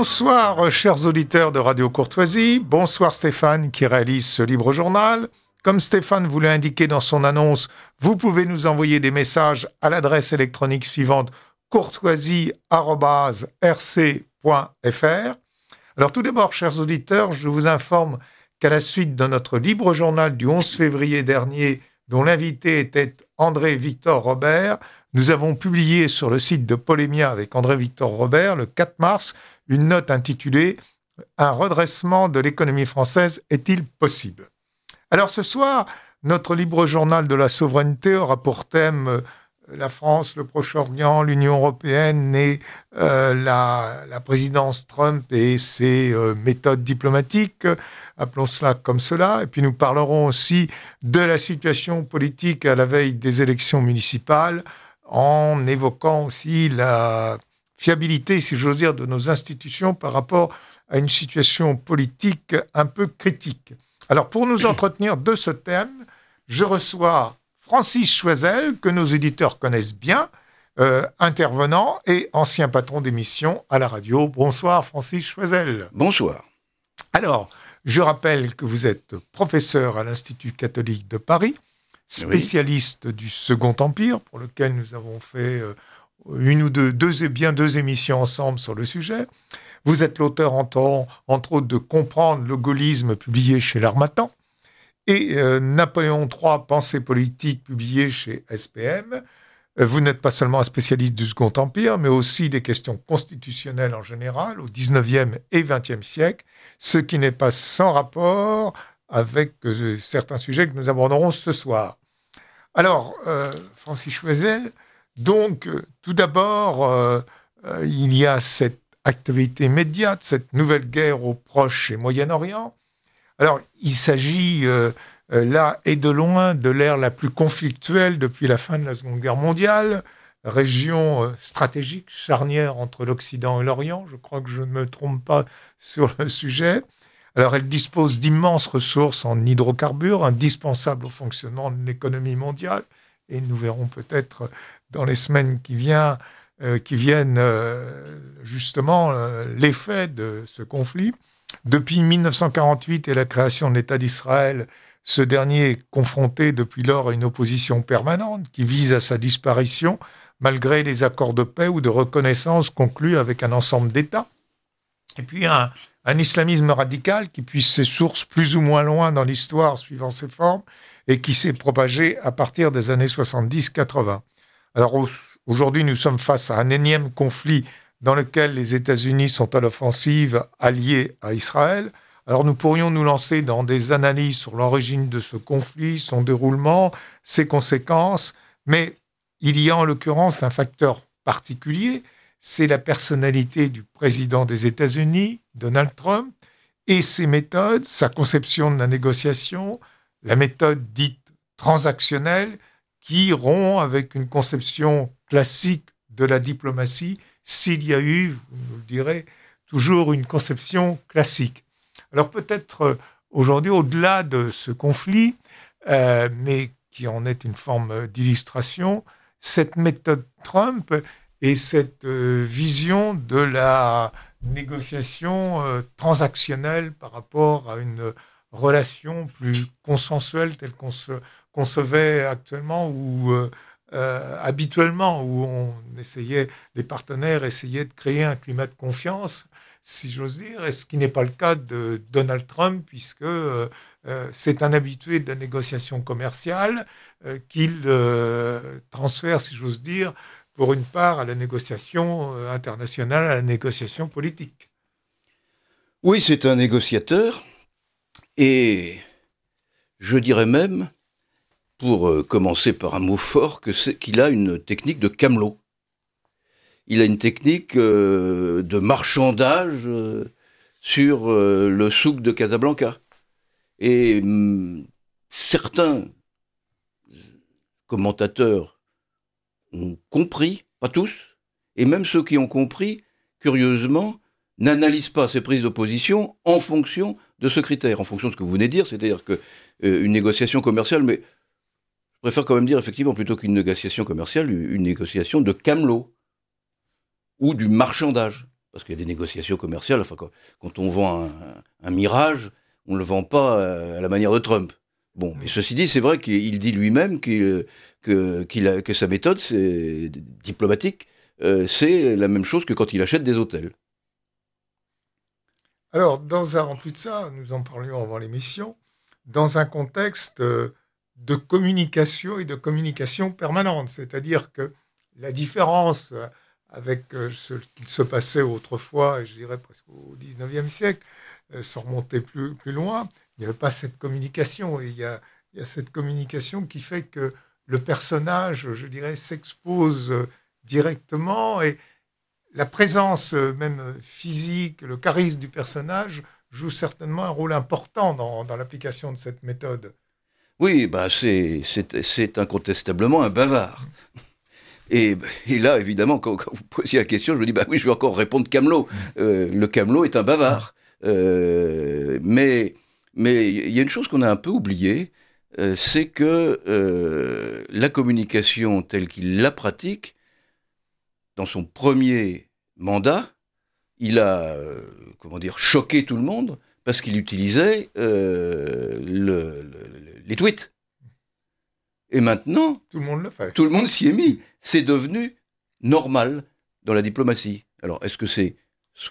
Bonsoir, chers auditeurs de Radio Courtoisie. Bonsoir Stéphane qui réalise ce libre journal. Comme Stéphane vous l'a indiqué dans son annonce, vous pouvez nous envoyer des messages à l'adresse électronique suivante courtoisie@rc.fr. Alors tout d'abord, chers auditeurs, je vous informe qu'à la suite de notre libre journal du 11 février dernier, dont l'invité était André-Victor Robert, nous avons publié sur le site de Polémia avec André-Victor Robert, le 4 mars, une note intitulée « Un redressement de l'économie française est-il possible ?» Alors ce soir, notre libre journal de la souveraineté aura pour thème la France, le Proche-Orient, l'Union européenne et la présidence Trump et ses méthodes diplomatiques, appelons cela comme cela. Et puis nous parlerons aussi de la situation politique à la veille des élections municipales, en évoquant aussi la fiabilité, si j'ose dire, de nos institutions par rapport à une situation politique un peu critique. Alors, pour nous entretenir de ce thème, je reçois Francis Choisel, que nos éditeurs connaissent bien, intervenant et ancien patron d'émission à la radio. Bonsoir, Francis Choisel. Bonsoir. Alors, je rappelle que vous êtes professeur à l'Institut catholique de Paris, spécialiste du Second Empire, pour lequel nous avons fait une ou deux émissions ensemble sur le sujet. Vous êtes l'auteur, entre autres, de Comprendre le gaullisme, publié chez l'Harmattan, et Napoléon III, Pensée politique, publié chez SPM. Vous n'êtes pas seulement un spécialiste du Second Empire, mais aussi des questions constitutionnelles en général, au XIXe et XXe siècle, ce qui n'est pas sans rapport avec certains sujets que nous aborderons ce soir. Alors, Francis Choisel, donc, tout d'abord, il y a cette actualité immédiate, cette nouvelle guerre au Proche et Moyen-Orient. Alors, il s'agit là et de loin de l'ère la plus conflictuelle depuis la fin de la Seconde Guerre mondiale, région stratégique, charnière entre l'Occident et l'Orient. Je crois que je ne me trompe pas sur le sujet. Alors, elle dispose d'immenses ressources en hydrocarbures, indispensables au fonctionnement de l'économie mondiale. Et nous verrons peut-être dans les semaines qui viennent justement l'effet de ce conflit. Depuis 1948 et la création de l'État d'Israël, ce dernier est confronté depuis lors à une opposition permanente qui vise à sa disparition, malgré les accords de paix ou de reconnaissance conclus avec un ensemble d'États. Et puis un islamisme radical qui puise ses sources plus ou moins loin dans l'histoire suivant ses formes et qui s'est propagé à partir des années 70-80. Alors aujourd'hui, nous sommes face à un énième conflit dans lequel les États-Unis sont à l'offensive, alliés à Israël. Alors nous pourrions nous lancer dans des analyses sur l'origine de ce conflit, son déroulement, ses conséquences, mais il y a en l'occurrence un facteur particulier, c'est la personnalité du président des États-Unis, Donald Trump, et ses méthodes, sa conception de la négociation, la méthode dite transactionnelle, qui rompt avec une conception classique de la diplomatie, s'il y a eu, vous nous le direz, toujours une conception classique. Alors peut-être aujourd'hui, au-delà de ce conflit, mais qui en est une forme d'illustration, cette méthode Trump et cette vision de la négociation transactionnelle par rapport à une relation plus consensuelle telle qu'on se concevait actuellement ou habituellement, où les partenaires essayaient de créer un climat de confiance, si j'ose dire, et ce qui n'est pas le cas de Donald Trump, puisque c'est un habitué de la négociation commerciale qu'il transfère, si j'ose dire, pour une part à la négociation internationale, à la négociation politique. Oui, c'est un négociateur, et je dirais même, pour commencer par un mot fort, qu'il a une technique de camelot. Il a une technique de marchandage sur le souk de Casablanca. Et certains commentateurs ont compris, pas tous, et même ceux qui ont compris, curieusement, n'analysent pas ces prises de position en fonction de ce critère, en fonction de ce que vous venez de dire, c'est-à-dire qu'une négociation commerciale, mais je préfère quand même dire effectivement, plutôt qu'une négociation commerciale, une négociation de camelot, ou du marchandage. parce qu'il y a des négociations commerciales. Enfin, quand on vend un Mirage, on ne le vend pas à la manière de Trump. Bon, mais ceci dit, c'est vrai qu'il dit lui-même que sa méthode diplomatique, c'est la même chose que quand il achète des hôtels. Alors, en plus de ça, nous en parlions avant l'émission, dans un contexte de communication et de communication permanente, c'est-à-dire que la différence avec ce qu'il se passait autrefois, et je dirais presque au XIXe siècle, sans remonter plus loin, il n'y avait pas cette communication. Et il y a cette communication qui fait que le personnage, je dirais, s'expose directement et la présence même physique, le charisme du personnage joue certainement un rôle important dans l'application de cette méthode. Oui, bah c'est incontestablement un bavard. Et là, évidemment, quand vous posiez la question, je me dis, bah oui, je vais encore répondre Camelot. Le Camelot est un bavard. Mais il y a une chose qu'on a un peu oubliée, c'est que la communication telle qu'il la pratique, dans son premier mandat, il a, choqué tout le monde parce qu'il utilisait les tweets. Et maintenant, tout le monde le fait. Tout le monde s'y est mis. C'est devenu normal dans la diplomatie. Alors, est-ce que c'est souhaitable ?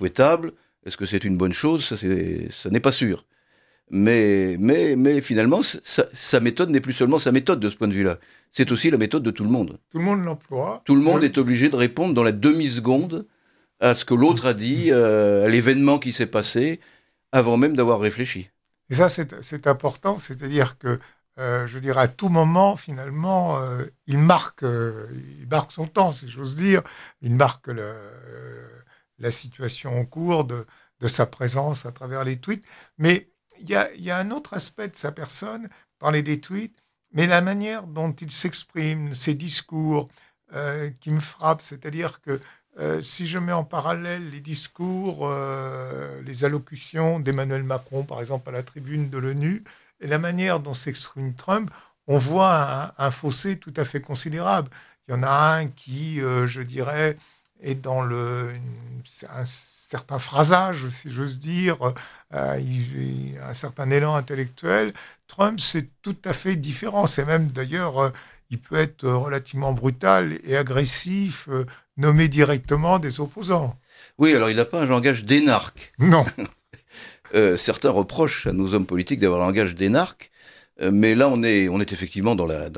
Est-ce que c'est une bonne chose ? Ça n'est pas sûr. Mais finalement, sa méthode n'est plus seulement sa méthode de ce point de vue-là. C'est aussi la méthode de tout le monde. Tout le monde l'emploie. Tout le monde est obligé de répondre dans la demi-seconde à ce que l'autre a dit, à l'événement qui s'est passé, avant même d'avoir réfléchi. Et ça, c'est important, c'est-à-dire que je dirais à tout moment, finalement, il marque son temps, si j'ose dire. Il marque la situation en cours de sa présence à travers les tweets. Mais il y a un autre aspect de sa personne, parler des tweets, mais la manière dont il s'exprime, ses discours, qui me frappe. C'est-à-dire que si je mets en parallèle les discours, les allocutions d'Emmanuel Macron, par exemple, à la tribune de l'ONU, et la manière dont s'exprime Trump, on voit un fossé tout à fait considérable. Il y en a un qui, je dirais, est dans un certain phrasage, si j'ose dire, il a un certain élan intellectuel. Trump, c'est tout à fait différent. C'est même, d'ailleurs, il peut être relativement brutal et agressif, nommer directement des opposants. Oui, alors il n'a pas un langage d'énarque. Non. Certains reprochent à nos hommes politiques d'avoir un langage d'énarque, mais là on est effectivement dans la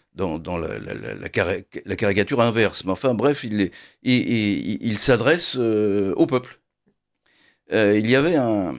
caricature inverse. Mais enfin bref, il s'adresse au peuple. Il y avait un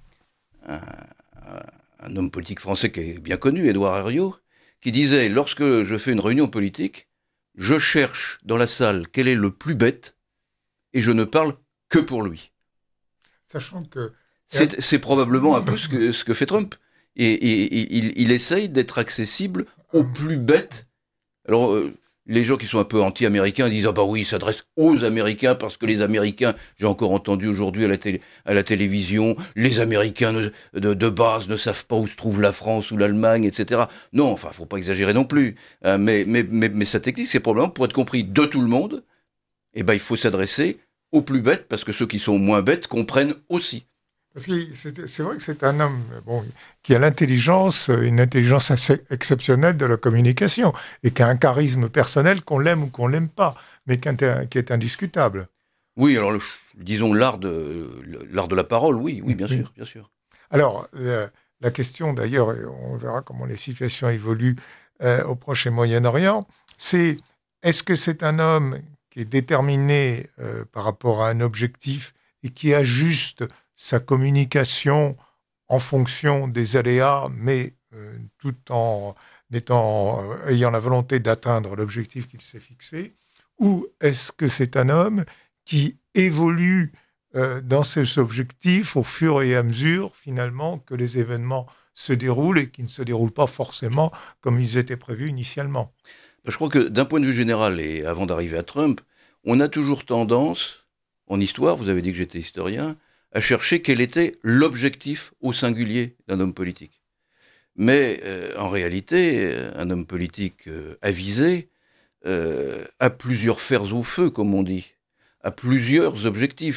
homme politique français qui est bien connu, Édouard Herriot, qui disait: lorsque je fais une réunion politique, je cherche dans la salle quel est le plus bête et je ne parle que pour lui. Sachant que c'est probablement un peu ce que fait Trump. Et il essaye d'être accessible aux plus bêtes. Alors, les gens qui sont un peu anti-américains disent: ah bah oui, il s'adresse aux Américains, parce que les Américains, j'ai encore entendu aujourd'hui à la télévision, les Américains de base ne savent pas où se trouve la France ou l'Allemagne, etc. Non, enfin, faut pas exagérer non plus. Mais sa technique, c'est probablement pour être compris de tout le monde, et ben il faut s'adresser aux plus bêtes, parce que ceux qui sont moins bêtes comprennent aussi. Parce que c'est vrai que c'est un homme qui a une intelligence assez exceptionnelle de la communication et qui a un charisme personnel, qu'on l'aime ou qu'on l'aime pas, mais qui est indiscutable. Oui, alors disons l'art de la parole, oui, bien sûr, bien sûr. Alors, la question d'ailleurs, on verra comment les situations évoluent au Proche et Moyen-Orient, c'est: est-ce que c'est un homme qui est déterminé par rapport à un objectif et qui ajuste sa communication en fonction des aléas, mais tout en ayant la volonté d'atteindre l'objectif qu'il s'est fixé? Ou est-ce que c'est un homme qui évolue dans ses objectifs au fur et à mesure, finalement, que les événements se déroulent et qui ne se déroulent pas forcément comme ils étaient prévus initialement? Je crois que d'un point de vue général, et avant d'arriver à Trump, on a toujours tendance, en histoire, vous avez dit que j'étais historien, à chercher quel était l'objectif au singulier d'un homme politique. Mais en réalité, un homme politique avisé a plusieurs fers au feu, comme on dit, a plusieurs objectifs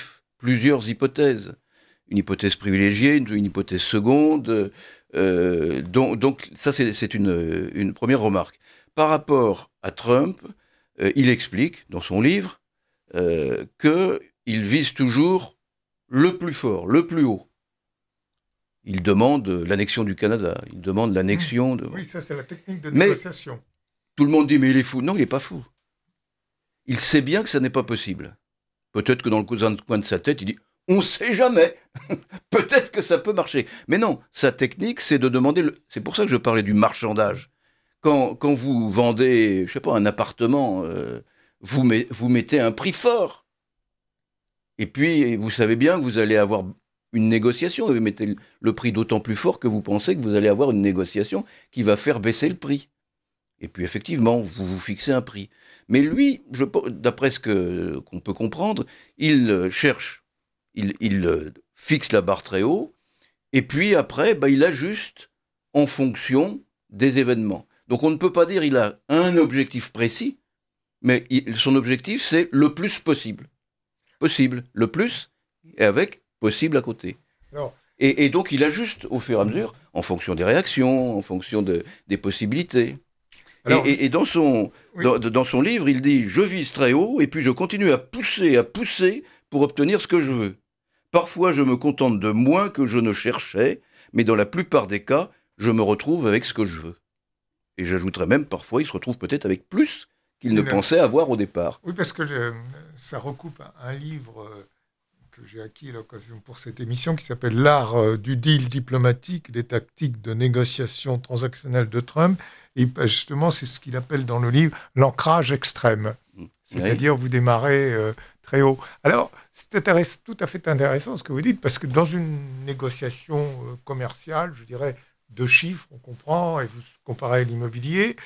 plusieurs hypothèses. Une hypothèse privilégiée, une hypothèse seconde. Donc ça, c'est une première remarque. Par rapport à Trump, il explique dans son livre qu'il vise toujours le plus fort, le plus haut. Il demande l'annexion du Canada, il demande l'annexion de... Oui, ça c'est la technique de négociation. Tout le monde dit, mais il est fou. Non, il n'est pas fou. Il sait bien que ça n'est pas possible. Peut-être que dans le coin de sa tête, il dit, on ne sait jamais. Peut-être que ça peut marcher. Mais non, sa technique, c'est de demander... C'est pour ça que je parlais du marchandage. Quand vous vendez, je sais pas, un appartement, vous mettez un prix fort. Et puis, vous savez bien que vous allez avoir une négociation. Vous mettez le prix d'autant plus fort que vous pensez que vous allez avoir une négociation qui va faire baisser le prix. Et puis, effectivement, vous vous fixez un prix. Mais lui, d'après qu'on peut comprendre, il cherche, il fixe la barre très haut, et puis après, il ajuste en fonction des événements. Donc on ne peut pas dire qu'il a un objectif précis, mais son objectif, c'est le plus possible. Possible, le plus, et avec possible à côté. Alors, et donc il ajuste au fur et à mesure, en fonction des réactions, en fonction des possibilités. Alors, et dans son livre, il dit « Je vise très haut, et puis je continue à pousser pour obtenir ce que je veux. Parfois, je me contente de moins que je ne cherchais, mais dans la plupart des cas, je me retrouve avec ce que je veux. » Et j'ajouterais même, parfois, il se retrouve peut-être avec plus qu'il ne pensait avoir au départ. Oui, parce que ça recoupe un livre que j'ai acquis à l'occasion pour cette émission qui s'appelle « L'art du deal diplomatique, des tactiques de négociation transactionnelle de Trump ». Et justement, c'est ce qu'il appelle dans le livre l'ancrage extrême. C'est-à-dire, vous démarrez très haut. Alors, c'est tout à fait intéressant ce que vous dites, parce que dans une négociation commerciale, je dirais, de chiffres, on comprend, et vous comparez l'immobilier,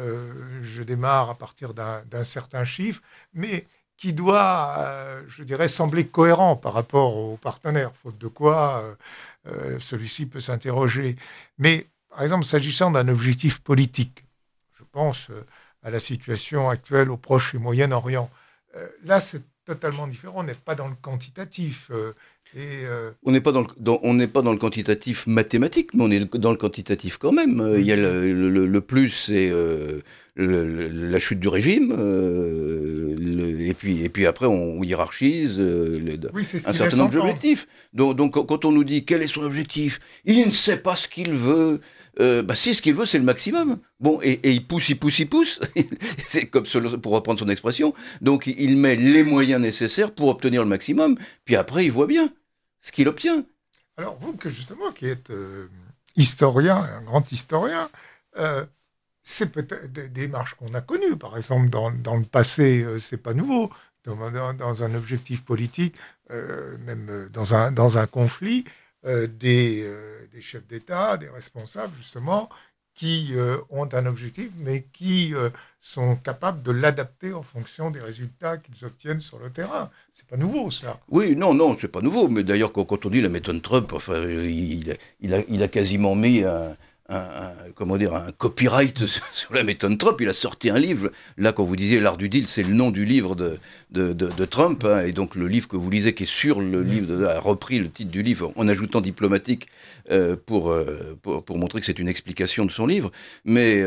je démarre à partir d'un certain chiffre, mais qui doit, je dirais, sembler cohérent par rapport au partenaire, faute de quoi celui-ci peut s'interroger. Mais, par exemple, s'agissant d'un objectif politique, je pense à la situation actuelle au Proche et Moyen-Orient, là, c'est totalement différent, on n'est pas dans le quantitatif. On n'est pas dans le quantitatif mathématique, mais on est dans le quantitatif quand même. Il y a le plus, c'est la chute du régime, et puis après on hiérarchise un certain nombre d'objectifs. Donc quand on nous dit quel est son objectif, il ne sait pas ce qu'il veut. Si ce qu'il veut, c'est le maximum. Bon, et il pousse. C'est comme pour reprendre son expression. Donc il met les moyens nécessaires pour obtenir le maximum. Puis après, il voit bien ce qu'il obtient. Alors vous, justement, qui êtes historien, un grand historien, c'est peut-être des démarches qu'on a connues. Par exemple, dans le passé, c'est pas nouveau. Dans un objectif politique, même dans un conflit, des chefs d'État, des responsables, justement, qui ont un objectif, mais qui sont capables de l'adapter en fonction des résultats qu'ils obtiennent sur le terrain. C'est pas nouveau, ça. Oui, non, c'est pas nouveau. Mais d'ailleurs, quand on dit la méthode Trump, enfin, il a quasiment mis un copyright sur la méthode Trump. Il a sorti un livre. Là, quand vous disiez l'art du deal, c'est le nom du livre de Trump. Hein, et donc, le livre que vous lisez, qui est sur le livre, a repris le titre du livre en ajoutant diplomatique pour montrer que c'est une explication de son livre. Mais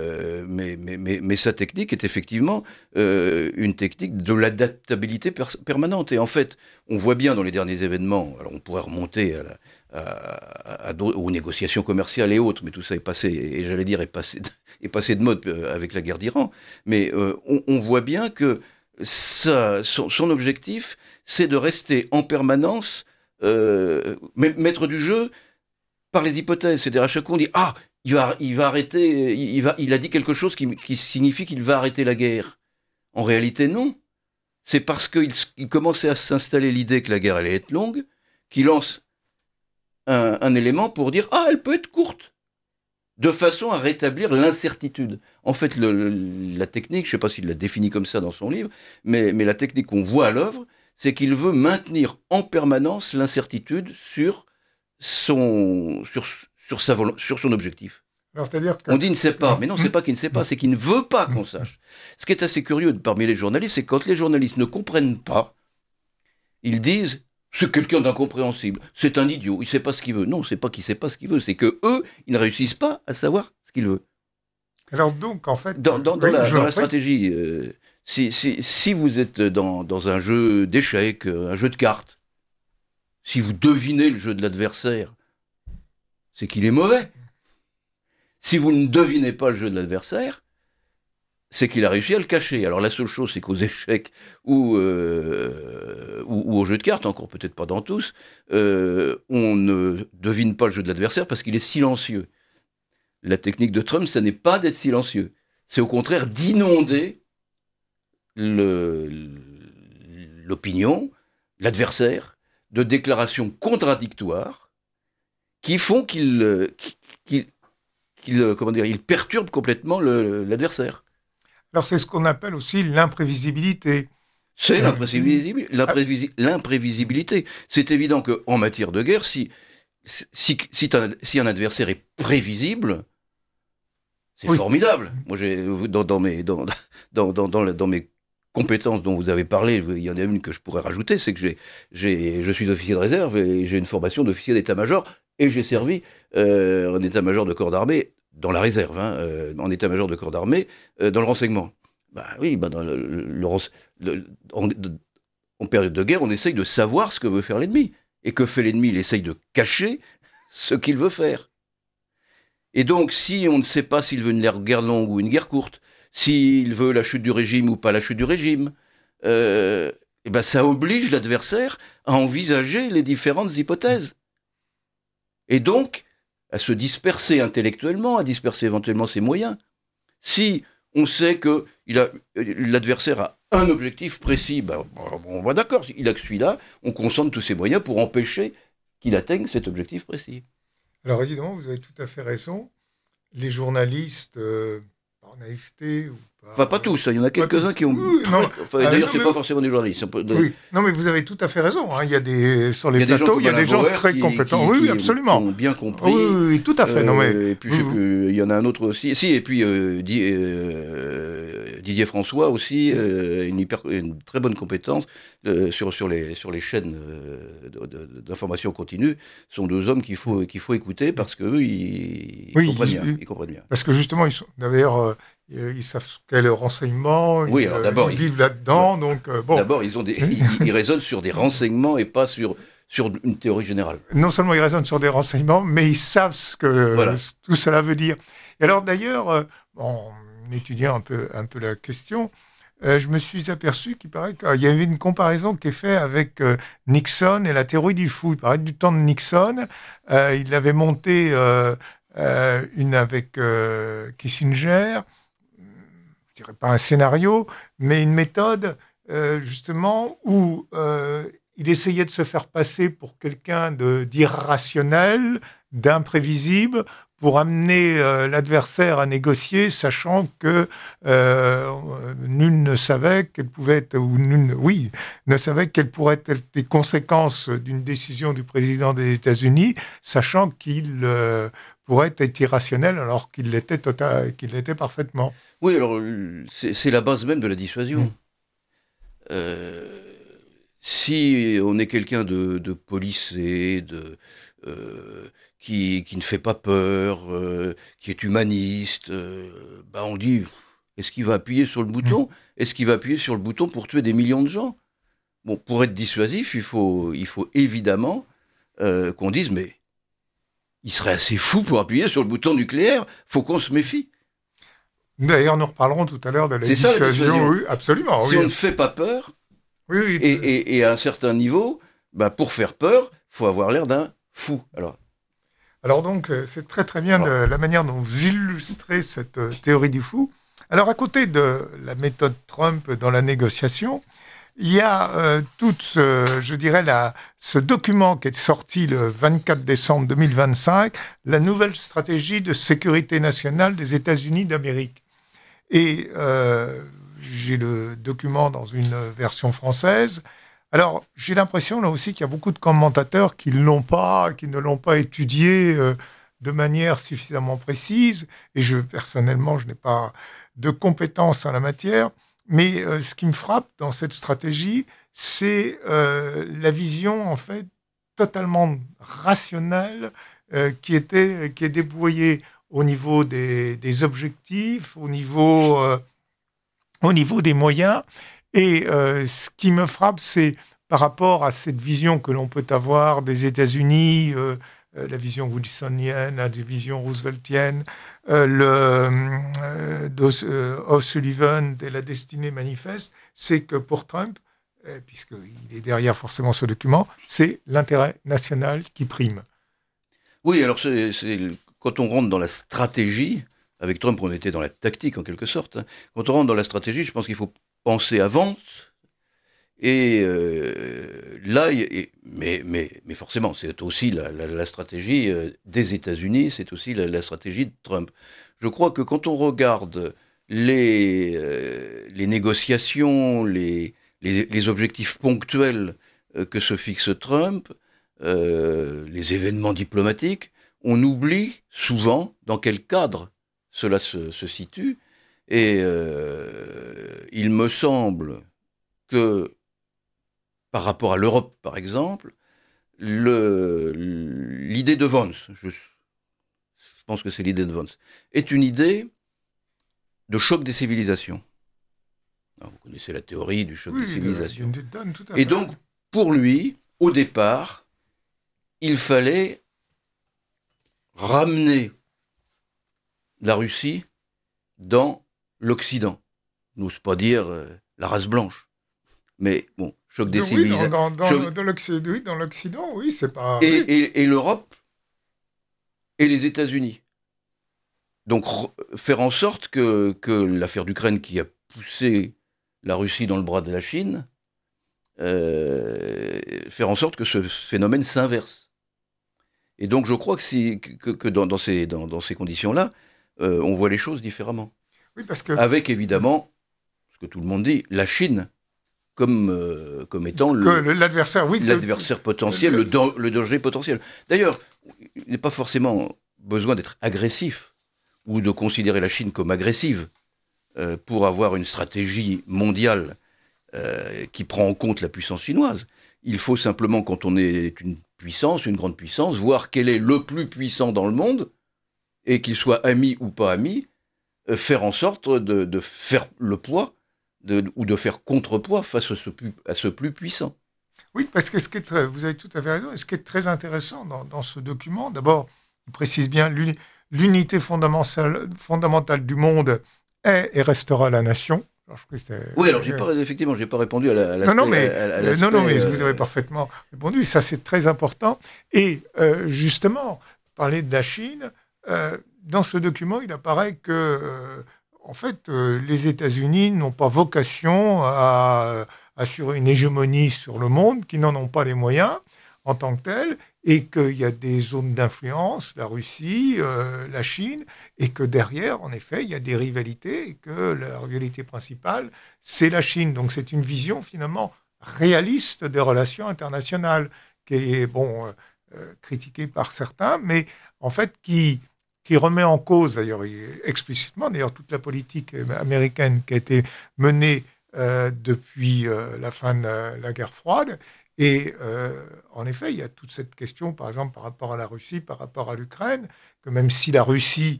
sa technique est effectivement une technique de l'adaptabilité permanente. Et en fait, on voit bien dans les derniers événements, alors on pourrait remonter aux négociations commerciales et autres, mais tout ça est passé, et j'allais dire, est passé de mode avec la guerre d'Iran. Mais on voit bien que son objectif, c'est de rester en permanence maître du jeu par les hypothèses. C'est-à-dire, à chaque fois, on dit « Ah, il va arrêter, il a dit quelque chose qui signifie qu'il va arrêter la guerre. » En réalité, non. C'est parce qu'il commençait à s'installer l'idée que la guerre allait être longue, qu'il lance un élément pour dire « Ah, elle peut être courte !» de façon à rétablir l'incertitude. En fait, la technique, je ne sais pas s'il l'a définie comme ça dans son livre, mais la technique qu'on voit à l'œuvre, c'est qu'il veut maintenir en permanence l'incertitude sur son objectif. Alors, c'est-à-dire que... On dit « il ne sait pas », mais non, c'est pas qu'il ne sait pas, c'est qu'il ne veut pas qu'on sache. Ce qui est assez curieux parmi les journalistes, c'est que quand les journalistes ne comprennent pas, ils disent C'est quelqu'un d'incompréhensible. C'est un idiot. Il ne sait pas ce qu'il veut. Non, c'est pas qu'il ne sait pas ce qu'il veut. C'est que eux, ils ne réussissent pas à savoir ce qu'il veut. Alors donc, en fait... Dans la stratégie, si vous êtes dans un jeu d'échecs, un jeu de cartes, si vous devinez le jeu de l'adversaire, c'est qu'il est mauvais. Si vous ne devinez pas le jeu de l'adversaire, c'est qu'il a réussi à le cacher. Alors la seule chose, c'est qu'aux échecs ou aux jeux de cartes, encore peut-être pas dans tous, on ne devine pas le jeu de l'adversaire parce qu'il est silencieux. La technique de Trump, ce n'est pas d'être silencieux. C'est au contraire d'inonder l'opinion, l'adversaire, de déclarations contradictoires qui font qu'il perturbe complètement l'adversaire. Alors c'est ce qu'on appelle aussi l'imprévisibilité. C'est l'imprévisibilité. C'est évident qu'en matière de guerre, si un adversaire est prévisible, c'est formidable. Moi, dans mes compétences dont vous avez parlé, il y en a une que je pourrais rajouter, c'est que je suis officier de réserve et j'ai une formation d'officier d'état-major et j'ai servi en état-major de corps d'armée dans la réserve, en état-major de corps d'armée dans le renseignement. En période de guerre, on essaye de savoir ce que veut faire l'ennemi. Et que fait l'ennemi? Il essaye de cacher ce qu'il veut faire. Et donc, si on ne sait pas s'il veut une guerre longue ou une guerre courte, s'il veut la chute du régime ou pas la chute du régime, ça oblige l'adversaire à envisager les différentes hypothèses. Et donc, à se disperser intellectuellement, à disperser éventuellement ses moyens. Si on sait que l'adversaire a un objectif précis, on va d'accord, il a que celui-là, on concentre tous ses moyens pour empêcher qu'il atteigne cet objectif précis. Alors évidemment, vous avez tout à fait raison. Les journalistes, par naïveté ou pas tous, il y en a quelques-uns qui ont... d'ailleurs, c'est pas forcément des journalistes. Oui, non, mais vous avez tout à fait raison. Il y a sur les plateaux, il y a des gens très compétents. Oui, absolument. Qui ont bien compris. Oui, tout à fait. Et puis, il y en a un autre aussi. Et puis, Didier François aussi, une très bonne compétence sur les chaînes d'information continue. Ce sont deux hommes qu'il faut écouter parce qu'eux, ils comprennent bien. Parce que justement, d'ailleurs... ils savent quel renseignement, ils vivent là-dedans. Donc, D'abord, ils raisonnent sur des renseignements et pas sur une théorie générale. Non seulement ils raisonnent sur des renseignements, mais ils savent ce que tout cela veut dire. Et alors d'ailleurs, en étudiant un peu la question, je me suis aperçu qu'il paraît qu'il y avait une comparaison qui est faite avec Nixon et la théorie du fou. Il paraît que du temps de Nixon, il avait monté une avec Kissinger, je dirais pas un scénario, mais une méthode justement où il essayait de se faire passer pour quelqu'un d'irrationnel, d'imprévisible, pour amener l'adversaire à négocier, sachant que nul ne savait quelles pouvaient être, ne savait quelles pourraient être les conséquences d'une décision du président des États-Unis, sachant qu'il pourrait être irrationnel alors qu'il l'était parfaitement. Oui, alors c'est la base même de la dissuasion. Si on est quelqu'un de policé, qui ne fait pas peur, qui est humaniste, on dit, est-ce qu'il va appuyer sur le bouton ? Est-ce qu'il va appuyer sur le bouton pour tuer des millions de gens ? Bon, pour être dissuasif, il faut évidemment qu'on dise, mais il serait assez fou pour appuyer sur le bouton nucléaire, faut qu'on se méfie. D'ailleurs, nous reparlerons tout à l'heure de la dissuasion. Oui, absolument. Si on ne fait pas peur, et à un certain niveau, pour faire peur, il faut avoir l'air d'un fou. Alors donc, c'est très très bien la manière dont vous illustrez cette théorie du fou. Alors, à côté de la méthode Trump dans la négociation, il y a ce document qui est sorti le 24 décembre 2025, la nouvelle stratégie de sécurité nationale des États-Unis d'Amérique. Et j'ai le document dans une version française. Alors, j'ai l'impression là aussi qu'il y a beaucoup de commentateurs qui ne l'ont pas étudié de manière suffisamment précise. Et personnellement, je n'ai pas de compétences en la matière. Mais ce qui me frappe dans cette stratégie, c'est la vision, en fait, totalement rationnelle qui est déployée au niveau des objectifs, au niveau des moyens. Et ce qui me frappe, c'est par rapport à cette vision que l'on peut avoir des États-Unis, la vision wilsonienne, la vision rooseveltienne, O'Sullivan et la destinée manifeste, c'est que pour Trump, puisqu'il est derrière forcément ce document, c'est l'intérêt national qui prime. Oui, alors quand on rentre dans la stratégie, avec Trump on était dans la tactique en quelque sorte, hein. Quand on rentre dans la stratégie, je pense qu'il faut penser avant. Et là, mais forcément, c'est aussi la stratégie des États-Unis, c'est aussi la stratégie de Trump. Je crois que quand on regarde les négociations, les objectifs ponctuels que se fixe Trump, les événements diplomatiques, on oublie souvent dans quel cadre cela se situe. Et il me semble que par rapport à l'Europe, par exemple, l'idée de Vance, je pense que c'est l'idée de Vance, est une idée de choc des civilisations. Alors, vous connaissez la théorie du choc des civilisations. Tout à Et fait. donc, pour lui, au départ, il fallait ramener la Russie dans l'Occident. N'ose pas dire la race blanche. Mais bon, choc des civilisations. Dans l'Occident, oui, c'est pas. Et l'Europe et les États-Unis. Donc, faire en sorte que l'affaire d'Ukraine qui a poussé la Russie dans le bras de la Chine, faire en sorte que ce phénomène s'inverse. Et donc, je crois que dans ces conditions-là, on voit les choses différemment. Oui, parce que. Avec évidemment, ce que tout le monde dit, la Chine comme étant l'adversaire, oui, l'adversaire potentiel, le danger potentiel. D'ailleurs, il n'est pas forcément besoin d'être agressif ou de considérer la Chine comme agressive pour avoir une stratégie mondiale qui prend en compte la puissance chinoise. Il faut simplement, quand on est une puissance, une grande puissance, voir quel est le plus puissant dans le monde, et qu'il soit ami ou pas ami, faire en sorte de faire le poids ou de faire contrepoids face à ce plus puissant. Oui, parce que vous avez tout à fait raison. Et ce qui est très intéressant dans ce document, d'abord, il précise bien l'unité fondamentale du monde est et restera la nation. Alors, oui, alors effectivement, j'ai pas répondu à la. Non, mais vous avez parfaitement répondu. Ça, c'est très important. Et justement, parler de la Chine, dans ce document, il apparaît que en fait, les États-Unis n'ont pas vocation à assurer une hégémonie sur le monde, qui n'en ont pas les moyens en tant que tels, et qu'il y a des zones d'influence, la Russie, la Chine, et que derrière, en effet, il y a des rivalités, et que la rivalité principale, c'est la Chine. Donc c'est une vision finalement réaliste des relations internationales, qui est critiquée par certains, mais en fait qui remet en cause, d'ailleurs explicitement, d'ailleurs toute la politique américaine qui a été menée depuis la fin de la guerre froide. Et en effet, il y a toute cette question, par exemple, par rapport à la Russie, par rapport à l'Ukraine, que même si la Russie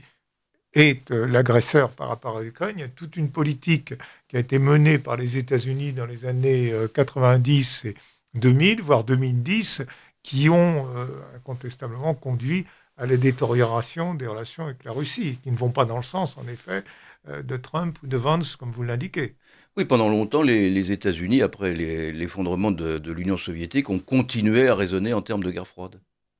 est l'agresseur par rapport à l'Ukraine, il y a toute une politique qui a été menée par les États-Unis dans les années 90 et 2000, voire 2010, qui ont incontestablement conduit à la détérioration des relations avec la Russie, qui ne vont pas dans le sens, en effet, de Trump ou de Vance, comme vous l'indiquez. Oui, pendant longtemps, les États-Unis, après l'effondrement de l'Union soviétique, ont continué à raisonner en termes de guerre froide.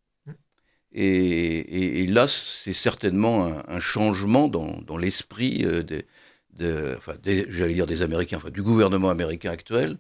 Et là, c'est certainement un changement dans l'esprit j'allais dire des Américains, du gouvernement américain actuel,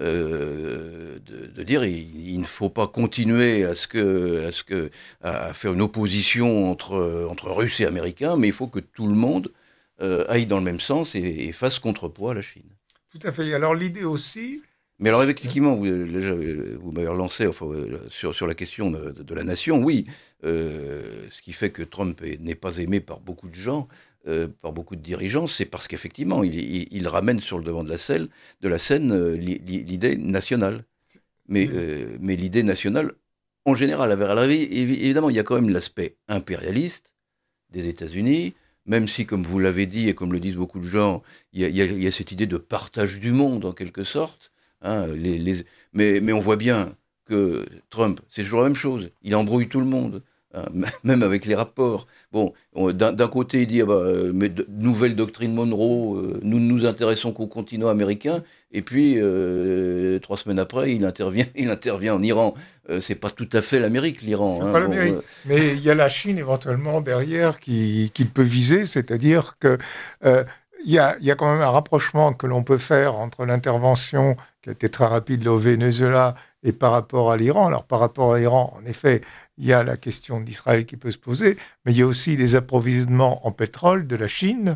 de dire il ne faut pas continuer à faire une opposition entre Russes et Américains, mais il faut que tout le monde aille dans le même sens et fasse contrepoids à la Chine. Tout à fait. Alors l'idée aussi... Mais alors effectivement, vous m'avez relancé sur la question de la nation, oui. Ce qui fait que Trump n'est pas aimé par beaucoup de gens, par beaucoup de dirigeants, c'est parce qu'effectivement, il ramène sur le devant de la scène l'idée nationale. Mais l'idée nationale, en général, évidemment, il y a quand même l'aspect impérialiste des États-Unis, même si, comme vous l'avez dit, et comme le disent beaucoup de gens, il y a cette idée de partage du monde, en quelque sorte. Hein, mais on voit bien que Trump, c'est toujours la même chose. Il embrouille tout le monde, hein, même avec les rapports. Bon, d'un côté, il dit, nouvelle doctrine Monroe, nous ne nous intéressons qu'au continent américain, et puis 3 semaines après, il intervient en Iran. C'est pas tout à fait l'Amérique, l'Iran. C'est Hein, pas l'Amérique. Mais il y a la Chine éventuellement derrière qu'il peut viser, c'est-à-dire que il y a quand même un rapprochement que l'on peut faire entre l'intervention qui a été très rapide là, au Venezuela et par rapport à l'Iran. Alors par rapport à l'Iran, en effet, il y a la question d'Israël qui peut se poser, mais il y a aussi les approvisionnements en pétrole de la Chine.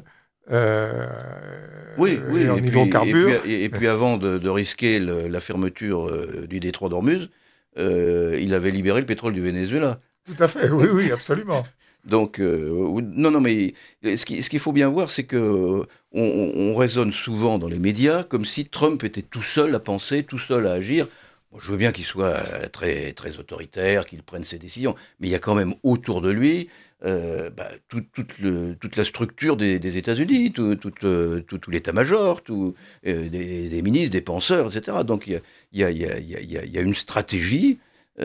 Oui, Et en hydrocarbures. et puis avant de risquer la fermeture du détroit d'Ormuz, il avait libéré le pétrole du Venezuela. Tout à fait, oui, oui, absolument. Donc, non, mais ce qu'il faut bien voir, c'est que on raisonne souvent dans les médias comme si Trump était tout seul à penser, tout seul à agir. Moi, je veux bien qu'il soit très, très autoritaire, qu'il prenne ses décisions, mais il y a quand même autour de lui toute la structure des États-Unis, tout l'état-major, des ministres, des penseurs, etc. Donc il y a une stratégie.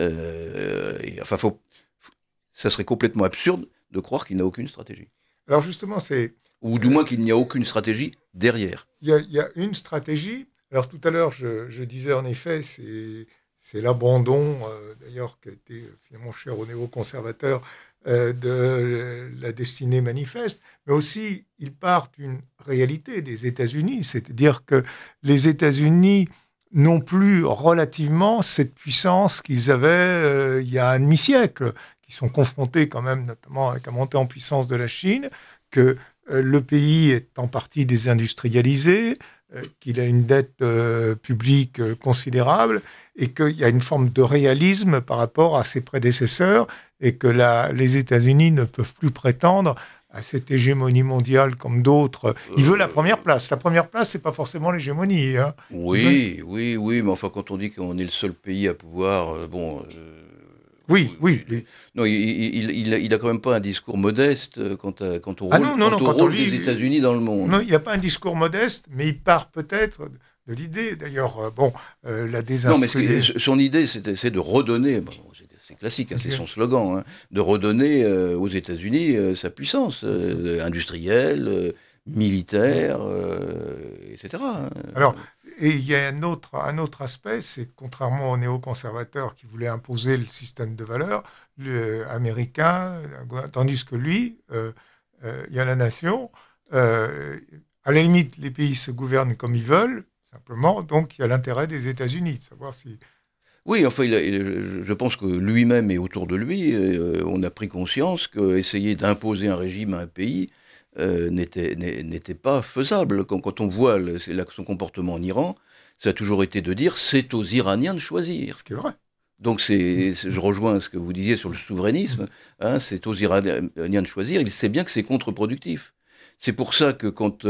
Ça serait complètement absurde de croire qu'il n'a aucune stratégie. Alors justement, Ou du moins qu'il n'y a aucune stratégie derrière. Il y a une stratégie. Alors tout à l'heure, je disais en effet, c'est l'abandon, d'ailleurs, qui a été finalement cher aux néoconservateurs, de la destinée manifeste, mais aussi il part d'une réalité des États-Unis, c'est-à-dire que les États-Unis n'ont plus relativement cette puissance qu'ils avaient il y a un demi-siècle, qui sont confrontés quand même notamment avec la montée en puissance de la Chine, que le pays est en partie désindustrialisé, qu'il a une dette publique considérable et qu'il y a une forme de réalisme par rapport à ses prédécesseurs et que les États-Unis ne peuvent plus prétendre à cette hégémonie mondiale comme d'autres. Il veut la première place. La première place, c'est pas forcément l'hégémonie. Hein. Oui, mais enfin, quand on dit qu'on est le seul pays à pouvoir, Oui. Non, il a quand même pas un discours modeste quant au quand rôle des États-Unis dans le monde. Non, il n'a pas un discours modeste, mais il part peut-être de l'idée. D'ailleurs, la désindustrialisation. Non, mais son idée, c'est de redonner. C'est classique, hein, c'est son slogan, hein, de redonner aux États-Unis sa puissance industrielle, militaire, etc. Hein. Alors, et il y a un autre aspect, c'est que contrairement aux néoconservateurs qui voulaient imposer le système de valeurs américain, tandis que lui, il y a la nation, à la limite, les pays se gouvernent comme ils veulent, simplement, donc il y a l'intérêt des États-Unis, de savoir si... Oui, enfin, je pense que lui-même et autour de lui, on a pris conscience qu'essayer d'imposer un régime à un pays n'était pas faisable. Quand on voit son comportement en Iran, ça a toujours été de dire c'est aux Iraniens de choisir. Ce qui est vrai. Donc je rejoins ce que vous disiez sur le souverainisme, hein, c'est aux Iraniens de choisir, il sait bien que c'est contre-productif. C'est pour ça que quand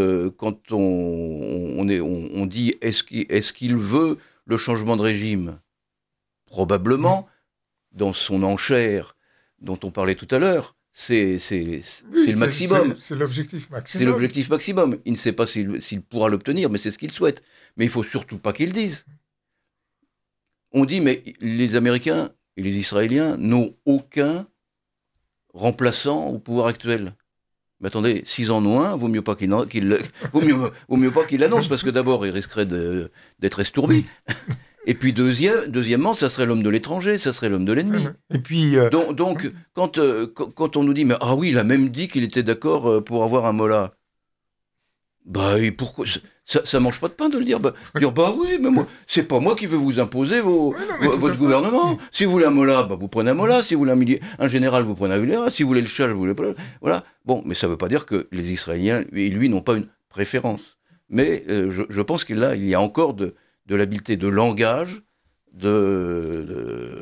on dit est-ce qu'il veut le changement de régime, probablement, dans son enchère dont on parlait tout à l'heure, c'est le maximum. C'est l'objectif maximum. C'est l'objectif maximum. Il ne sait pas s'il pourra l'obtenir, mais c'est ce qu'il souhaite. Mais il ne faut surtout pas qu'il le dise. On dit, mais les Américains et les Israéliens n'ont aucun remplaçant au pouvoir actuel. Mais attendez, s'ils en ont un, vaut mieux pas qu'il l'annonce, parce que d'abord, il risquerait d'être estourdi. Et puis deuxièmement, ça serait l'homme de l'étranger, ça serait l'homme de l'ennemi. Et puis donc quand on nous dit, mais ah oui, il a même dit qu'il était d'accord pour avoir un mollah. Et pourquoi ça mange pas de pain de le dire. Dire oui, mais moi, c'est pas moi qui vais vous imposer votre gouvernement. Si vous voulez un mollah, vous prenez un mollah. Si vous voulez un général, vous prenez un général. Si vous voulez le Shah, vous voulez pas. Voilà. Bon, mais ça veut pas dire que les Israéliens et lui n'ont pas une préférence. Mais je pense qu'il y a encore de l'habileté de langage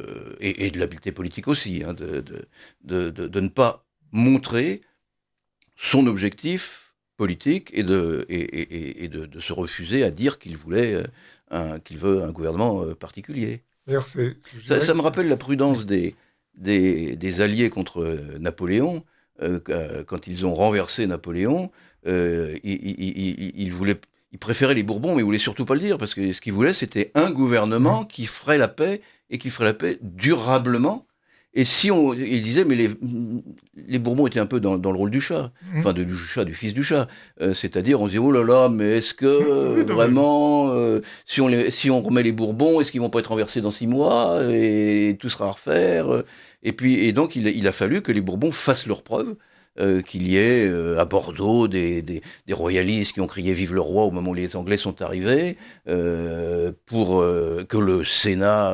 et de l'habileté politique aussi, hein, de ne pas montrer son objectif politique et de se refuser à dire qu'il veut un gouvernement particulier. D'ailleurs, Ça me rappelle la prudence des alliés contre Napoléon. Quand ils ont renversé Napoléon, ils préféraient les Bourbons, mais ils voulaient surtout pas le dire, parce que ce qu'ils voulaient, c'était un gouvernement qui ferait la paix, et qui ferait la paix durablement. Et il disait, mais les Bourbons étaient un peu dans le rôle du chat, enfin du fils du chat. C'est-à-dire, on se dit, oh là là, mais est-ce que vraiment, si on remet les Bourbons, est-ce qu'ils vont pas être renversés dans 6 mois, et tout sera à refaire? Et donc, il a fallu que les Bourbons fassent leurs preuves, qu'il y ait à Bordeaux des royalistes qui ont crié Vive le roi au moment où les Anglais sont arrivés, pour que le Sénat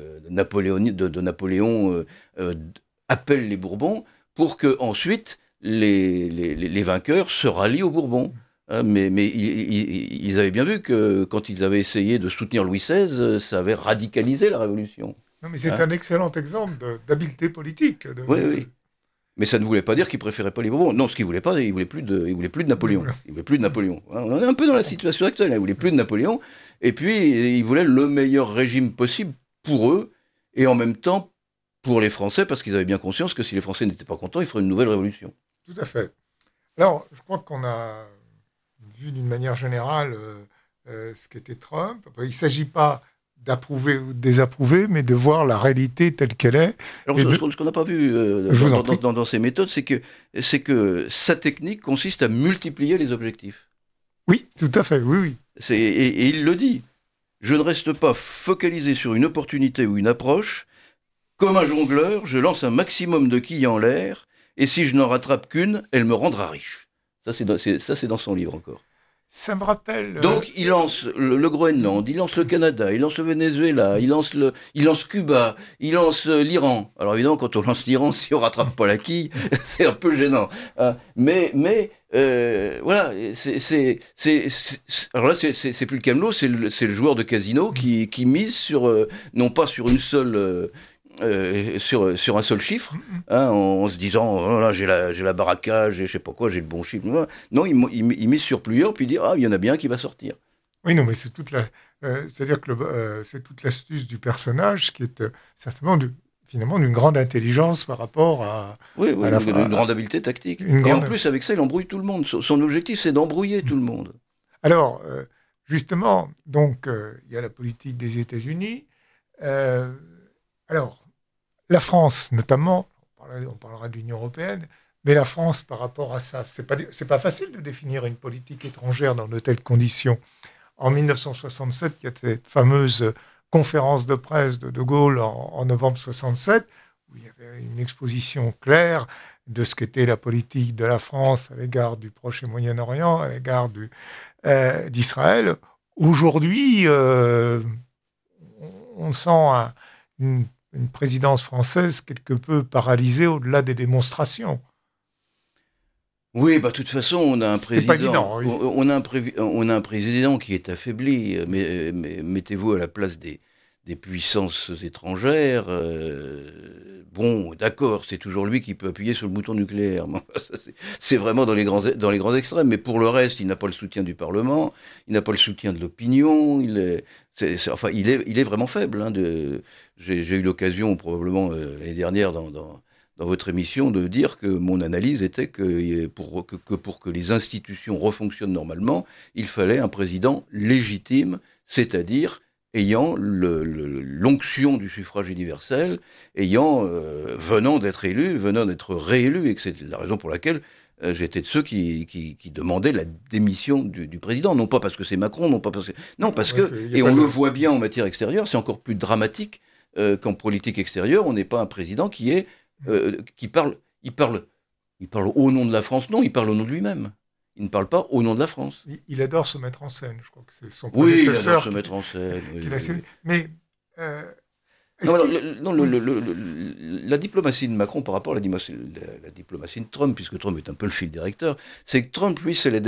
de Napoléon appelle les Bourbons, pour que ensuite les vainqueurs se rallient aux Bourbons. Mais ils avaient bien vu que quand ils avaient essayé de soutenir Louis XVI, ça avait radicalisé la Révolution. Non, mais c'est un excellent exemple d'habileté politique. Oui. Mais ça ne voulait pas dire qu'il préférait pas les Bourbons. Non, ce qu'il voulait pas, il voulait plus de Napoléon. Il voulait plus de Napoléon. On est un peu dans la situation actuelle. Il voulait plus de Napoléon. Et puis, il voulait le meilleur régime possible pour eux, et en même temps pour les Français, parce qu'ils avaient bien conscience que si les Français n'étaient pas contents, il ferait une nouvelle révolution. Tout à fait. Alors, je crois qu'on a vu d'une manière générale ce qu'était Trump. Il ne s'agit pas d'approuver ou de désapprouver, mais de voir la réalité telle qu'elle est. Alors, ce qu'on n'a pas vu dans ces méthodes, c'est que sa technique consiste à multiplier les objectifs. Oui, tout à fait, oui. Et il le dit. Je ne reste pas focalisé sur une opportunité ou une approche. Comme un jongleur, je lance un maximum de quilles en l'air, et si je n'en rattrape qu'une, elle me rendra riche. Ça, c'est dans son livre encore. Ça me rappelle... Donc, il lance le Groenland, il lance le Canada, il lance le Venezuela, il lance Cuba, il lance l'Iran. Alors, évidemment, quand on lance l'Iran, si on rattrape pas la quille, c'est un peu gênant. Mais voilà, alors là, c'est plus le camelot, c'est le joueur de casino qui mise sur, non pas sur une seule... sur un seul chiffre, en se disant oh là, j'ai la baraka, j'ai je sais pas quoi, j'ai le bon chiffre. Non, il mise sur plusieurs, puis il dit il y en a bien un qui va sortir. Oui, non, mais c'est c'est-à-dire que c'est toute l'astuce du personnage qui est certainement finalement d'une grande intelligence par rapport à une grande habileté tactique. Et en plus, avec ça, il embrouille tout le monde. Son objectif, c'est d'embrouiller tout le monde. Alors, justement, donc, il y a la politique des États-Unis. Alors, la France, notamment, on parlera de l'Union européenne, mais la France, par rapport à ça, c'est pas facile de définir une politique étrangère dans de telles conditions. En 1967, il y a cette fameuse conférence de presse de Gaulle en novembre 67, où il y avait une exposition claire de ce qu'était la politique de la France à l'égard du Proche et Moyen-Orient, à l'égard d'Israël. Aujourd'hui, on sent une présidence française quelque peu paralysée au-delà des démonstrations. Oui, de toute façon, on a un président. Pas évident, oui. On a un président qui est affaibli. Mais mettez-vous à la place des puissances étrangères. Bon, d'accord, c'est toujours lui qui peut appuyer sur le bouton nucléaire. C'est vraiment dans les grands extrêmes. Mais pour le reste, il n'a pas le soutien du Parlement, il n'a pas le soutien de l'opinion. Il est vraiment faible. J'ai eu l'occasion, probablement l'année dernière, dans votre émission, de dire que mon analyse était que pour que les institutions refonctionnent normalement, il fallait un président légitime, c'est-à-dire ayant l'onction du suffrage universel, venant d'être élu, venant d'être réélu, et que c'est la raison pour laquelle j'étais de ceux qui demandaient la démission du président, non pas parce que c'est Macron, parce que et on le voit bien en matière extérieure, c'est encore plus dramatique qu'en politique extérieure, on n'est pas un président qui parle au nom de la France, non, il parle au nom de lui-même. Il ne parle pas au nom de la France. Il adore se mettre en scène, je crois que c'est son prédécesseur. Oui, il adore se mettre en scène. Mais la diplomatie de Macron par rapport à la diplomatie de Trump, puisque Trump est un peu le fil directeur, c'est que Trump, lui, c'est la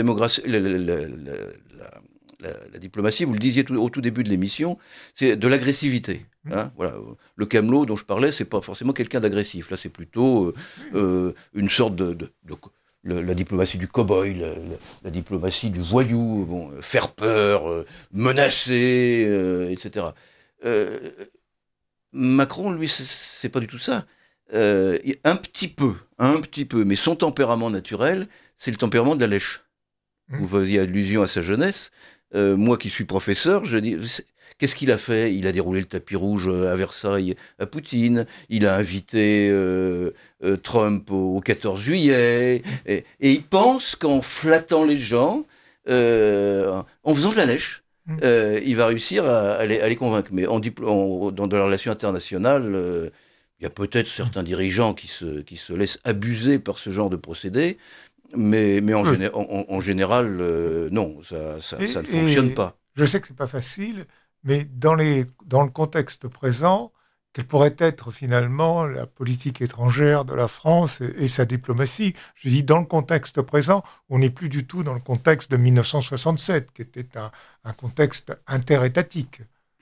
diplomatie, vous le disiez au tout début de l'émission, c'est de l'agressivité. Voilà. Le camelot dont je parlais, c'est pas forcément quelqu'un d'agressif. Là, c'est plutôt une sorte la diplomatie du cow-boy, la diplomatie du voyou, bon, faire peur, menacer, etc. Euh, Macron, lui, c'est pas du tout ça. Un petit peu, mais son tempérament naturel, c'est le tempérament de la lèche. Vous faisiez allusion à sa jeunesse. Moi qui suis professeur, je dis, qu'est-ce qu'il a fait? Il a déroulé le tapis rouge à Versailles à Poutine, il a invité Trump au 14 juillet, et il pense qu'en flattant les gens, en faisant de la lèche, il va réussir à les convaincre. Mais dans la relation internationale, il y a peut-être certains dirigeants qui se laissent abuser par ce genre de procédé. Mais en général, non, ça ne fonctionne pas. Je sais que c'est pas facile, mais dans le contexte présent, quelle pourrait être finalement la politique étrangère de la France et sa diplomatie? Je dis dans le contexte présent, on n'est plus du tout dans le contexte de 1967, qui était un contexte interétatique.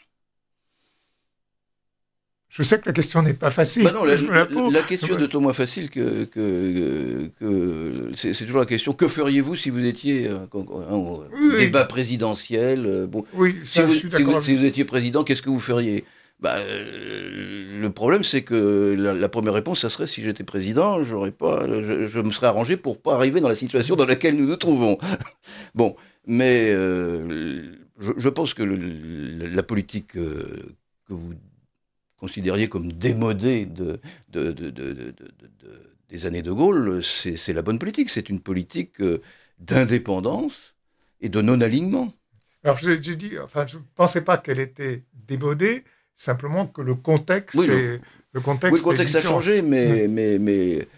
Je sais que la question n'est pas facile. Bah non, la question est d'autant moins facile que c'est toujours la question, que feriez-vous si vous étiez au débat présidentiel bon, oui, ça, si vous étiez président, qu'est-ce que vous feriez? Le problème, c'est que la première réponse, ça serait, si j'étais président, je me serais arrangé pour pas arriver dans la situation dans laquelle nous nous trouvons. Bon, mais je pense que la politique que vous considériez comme démodée des années de Gaulle, c'est la bonne politique. C'est une politique d'indépendance et de non-alignement. Alors, je ne pensais pas qu'elle était démodée, simplement que le contexte, le contexte a changé, mais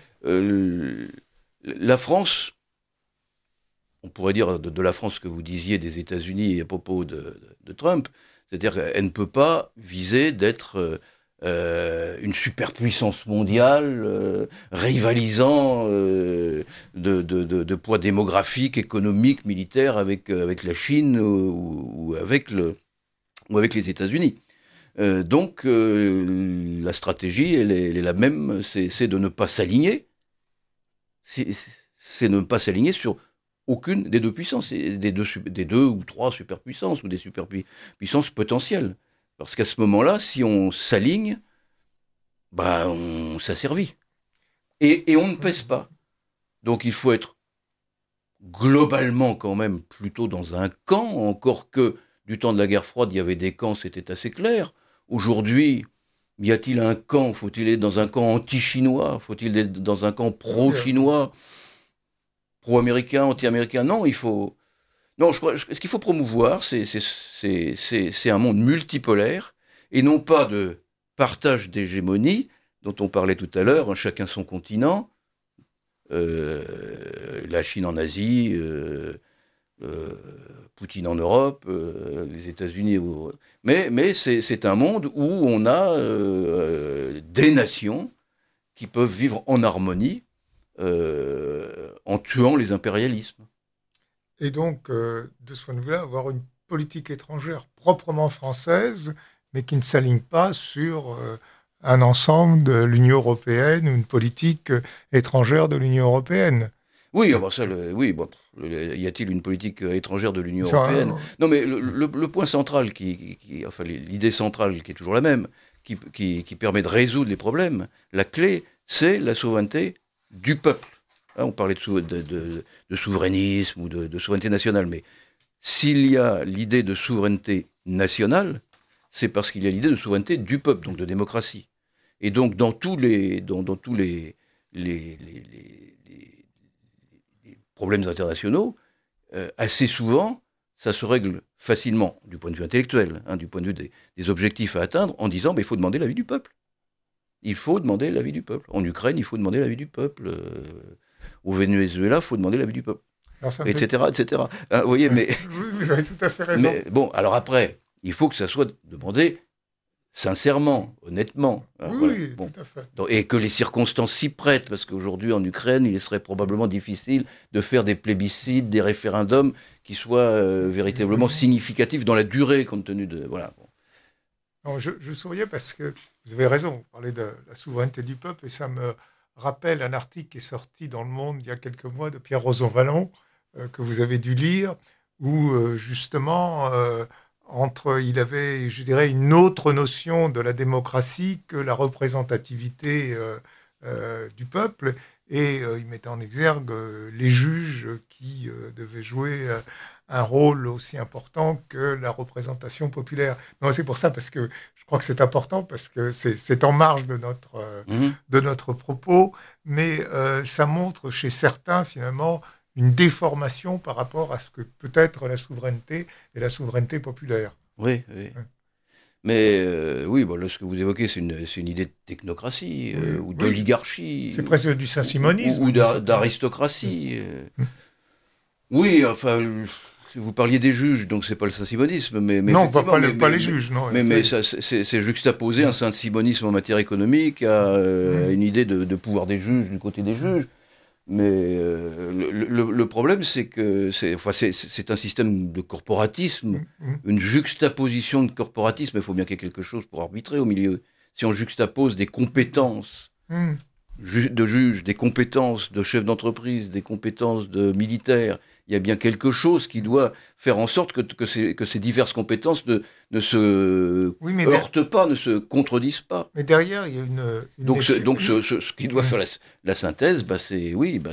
la France, on pourrait dire de la France que vous disiez des États-Unis à propos de Trump, c'est-à-dire qu'elle ne peut pas viser d'être une superpuissance mondiale, rivalisant de poids démographique, économique, militaire avec la Chine ou avec les États-Unis. Donc la stratégie, elle est la même, c'est de ne pas s'aligner. C'est de ne pas s'aligner sur aucune des deux puissances, des deux ou trois superpuissances, ou des superpuissances potentielles. Parce qu'à ce moment-là, si on s'aligne, on s'asservit. Et on ne pèse pas. Donc il faut être globalement quand même plutôt dans un camp, encore que du temps de la guerre froide, il y avait des camps, c'était assez clair. Aujourd'hui, y a-t-il un camp? Faut-il être dans un camp anti-chinois? Faut-il être dans un camp pro-chinois? Pro-américain, anti-américain? Non, ce qu'il faut promouvoir, c'est un monde multipolaire, et non pas de partage d'hégémonie, dont on parlait tout à l'heure, chacun son continent, la Chine en Asie, Poutine en Europe, les États-Unis. Mais c'est un monde où on a des nations qui peuvent vivre en harmonie, en tuant les impérialismes. Et donc, de ce point de vue-là, avoir une politique étrangère proprement française, mais qui ne s'aligne pas sur un ensemble de l'Union européenne ou une politique étrangère de l'Union européenne. Oui, y a-t-il une politique étrangère de l'Union européenne? Non, mais le point central, l'idée centrale qui est toujours la même, qui permet de résoudre les problèmes, la clé, c'est la souveraineté du peuple. On parlait de souverainisme ou de souveraineté nationale, mais s'il y a l'idée de souveraineté nationale, c'est parce qu'il y a l'idée de souveraineté du peuple, donc de démocratie. Et donc dans tous les problèmes internationaux, assez souvent, ça se règle facilement du point de vue intellectuel, du point de vue des objectifs à atteindre, en disant il faut demander l'avis du peuple. Il faut demander l'avis du peuple. En Ukraine, il faut demander l'avis du peuple. Au Venezuela, il faut demander l'avis du peuple. Etc. Vous voyez, mais... Oui, vous avez tout à fait raison. Mais bon, alors après, il faut que ça soit demandé sincèrement, honnêtement. Oui, bon. Tout à fait. Et que les circonstances s'y prêtent, parce qu'aujourd'hui, en Ukraine, il serait probablement difficile de faire des plébiscites, des référendums qui soient véritablement significatifs dans la durée, compte tenu de... Voilà. Non, je souriais parce que vous avez raison, vous parlez de la souveraineté du peuple, et ça me rappelle un article qui est sorti dans Le Monde il y a quelques mois de Pierre Rosanvallon, que vous avez dû lire, où justement, il avait, je dirais, une autre notion de la démocratie que la représentativité du peuple. Et il mettait en exergue les juges qui devaient jouer un rôle aussi important que la représentation populaire. Non, c'est pour ça, parce que je crois que c'est important, parce que c'est en marge de notre propos, mais ça montre chez certains, finalement, une déformation par rapport à ce que peut être la souveraineté et la souveraineté populaire. Oui, oui. Mais oui, bon, là, ce que vous évoquez, c'est une idée de technocratie ou d'oligarchie. C'est presque du saint-simonisme. Ou d'aristocratie. Oui, enfin, vous parliez des juges, donc c'est pas le saint-simonisme. Mais non, pas les juges. Non, mais c'est juxtaposer un saint-simonisme en matière économique à une idée de pouvoir des juges du côté des juges. Mais le problème, c'est que c'est un système de corporatisme, une juxtaposition de corporatisme. Il faut bien qu'il y ait quelque chose pour arbitrer au milieu. Si on juxtapose des compétences de juges, des compétences de chefs d'entreprise, des compétences de militaires, il y a bien quelque chose qui doit faire en sorte que ces diverses compétences ne se heurtent pas, ne se contredisent pas. Mais derrière, il y a donc ce qui doit faire la synthèse, c'est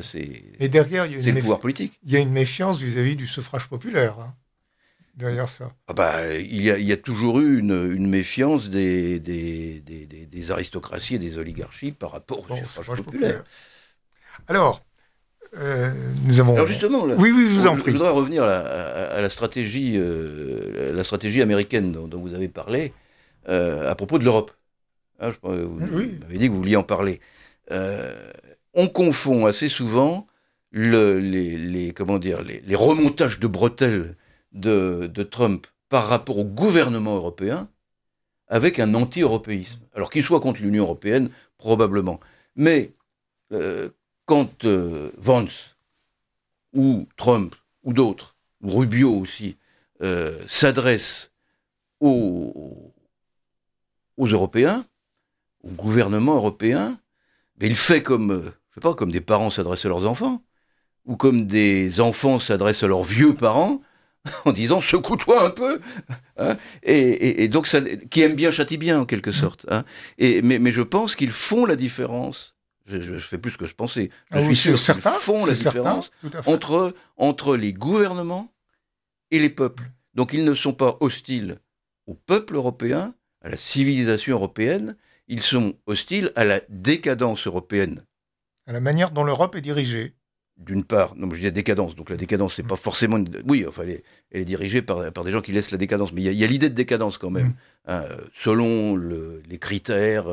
le pouvoir politique. Il y a une méfiance vis-à-vis du suffrage populaire, hein, derrière ça. Il y a toujours eu une méfiance des aristocraties et des oligarchies par rapport au suffrage populaire. Alors, nous avons... Alors justement, oui, je vous en prie. Je voudrais revenir à la stratégie américaine dont vous avez parlé à propos de l'Europe. Hein, vous m'avez dit que vous vouliez en parler. On confond assez souvent les remontages de bretelles de Trump par rapport au gouvernement européen avec un anti-européisme. Alors qu'il soit contre l'Union européenne, probablement. Mais quand Vance ou Trump ou d'autres, ou Rubio aussi, s'adressent aux Européens, au gouvernement européen, mais il fait comme des parents s'adressent à leurs enfants, ou comme des enfants s'adressent à leurs vieux parents, en disant « secoue-toi un peu hein ». Et donc, qui aime bien châtie bien, en quelque sorte. Hein. Mais je pense qu'ils font la différence. Je fais plus ce que je pensais. Je suis sûr qu'ils font la différence entre les gouvernements et les peuples. Donc ils ne sont pas hostiles au peuple européen, à la civilisation européenne, ils sont hostiles à la décadence européenne. À la manière dont l'Europe est dirigée. D'une part, non, je dis la décadence, donc la décadence, c'est pas forcément... Oui, enfin, elle est dirigée par des gens qui laissent la décadence, mais il y a l'idée de décadence quand même, hein, selon les critères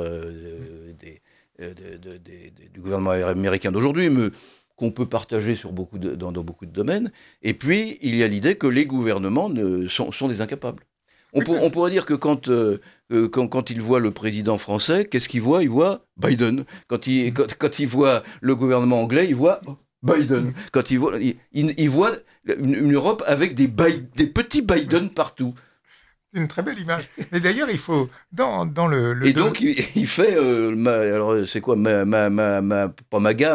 du gouvernement américain d'aujourd'hui, mais qu'on peut partager dans beaucoup de domaines. Et puis, il y a l'idée que les gouvernements sont des incapables. On pourrait dire que quand il voit le président français, qu'est-ce qu'il voit ? Il voit Biden. Quand il voit le gouvernement anglais, il voit Biden. Quand il voit une Europe avec des petits Biden partout. C'est une très belle image. Et d'ailleurs, il faut dans le et donc il fait alors c'est quoi pas MAGA,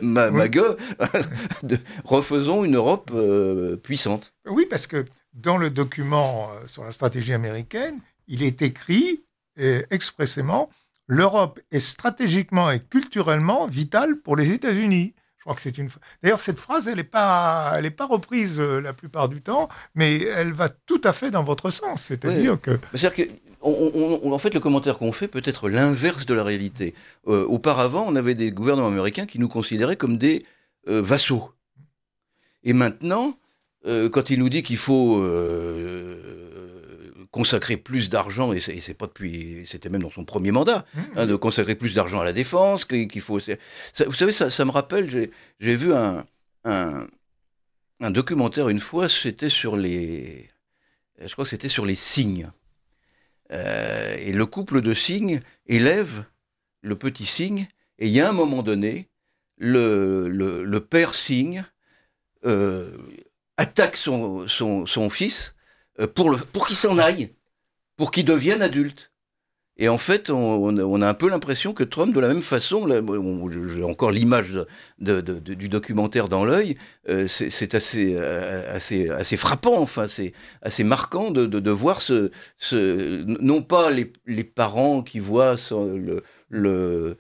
refaisons une Europe puissante. Oui, parce que dans le document sur la stratégie américaine, il est écrit expressément l'Europe est stratégiquement et culturellement vitale pour les États-Unis. Je crois que c'est D'ailleurs, cette phrase, elle n'est pas reprise la plupart du temps, mais elle va tout à fait dans votre sens. C'est-à-dire que... C'est-à-dire en fait, le commentaire qu'on fait peut être l'inverse de la réalité. Auparavant, on avait des gouvernements américains qui nous considéraient comme des vassaux. Et maintenant, quand il nous dit qu'il faut consacrer plus d'argent, et c'est pas depuis, c'était même dans son premier mandat, de consacrer plus d'argent à la défense, qu'il faut... vous savez, ça me rappelle, j'ai vu un documentaire une fois, c'était sur je crois que c'était sur les cygnes. Et le couple de cygnes élève le petit cygne, et il y a un moment donné, le père cygne attaque son fils pour qu'il s'en aille, pour qu'il devienne adulte. Et en fait, on a un peu l'impression que Trump, de la même façon, là, j'ai encore l'image du documentaire dans l'œil, c'est assez frappant, enfin, c'est assez marquant de voir non pas les parents qui voient le,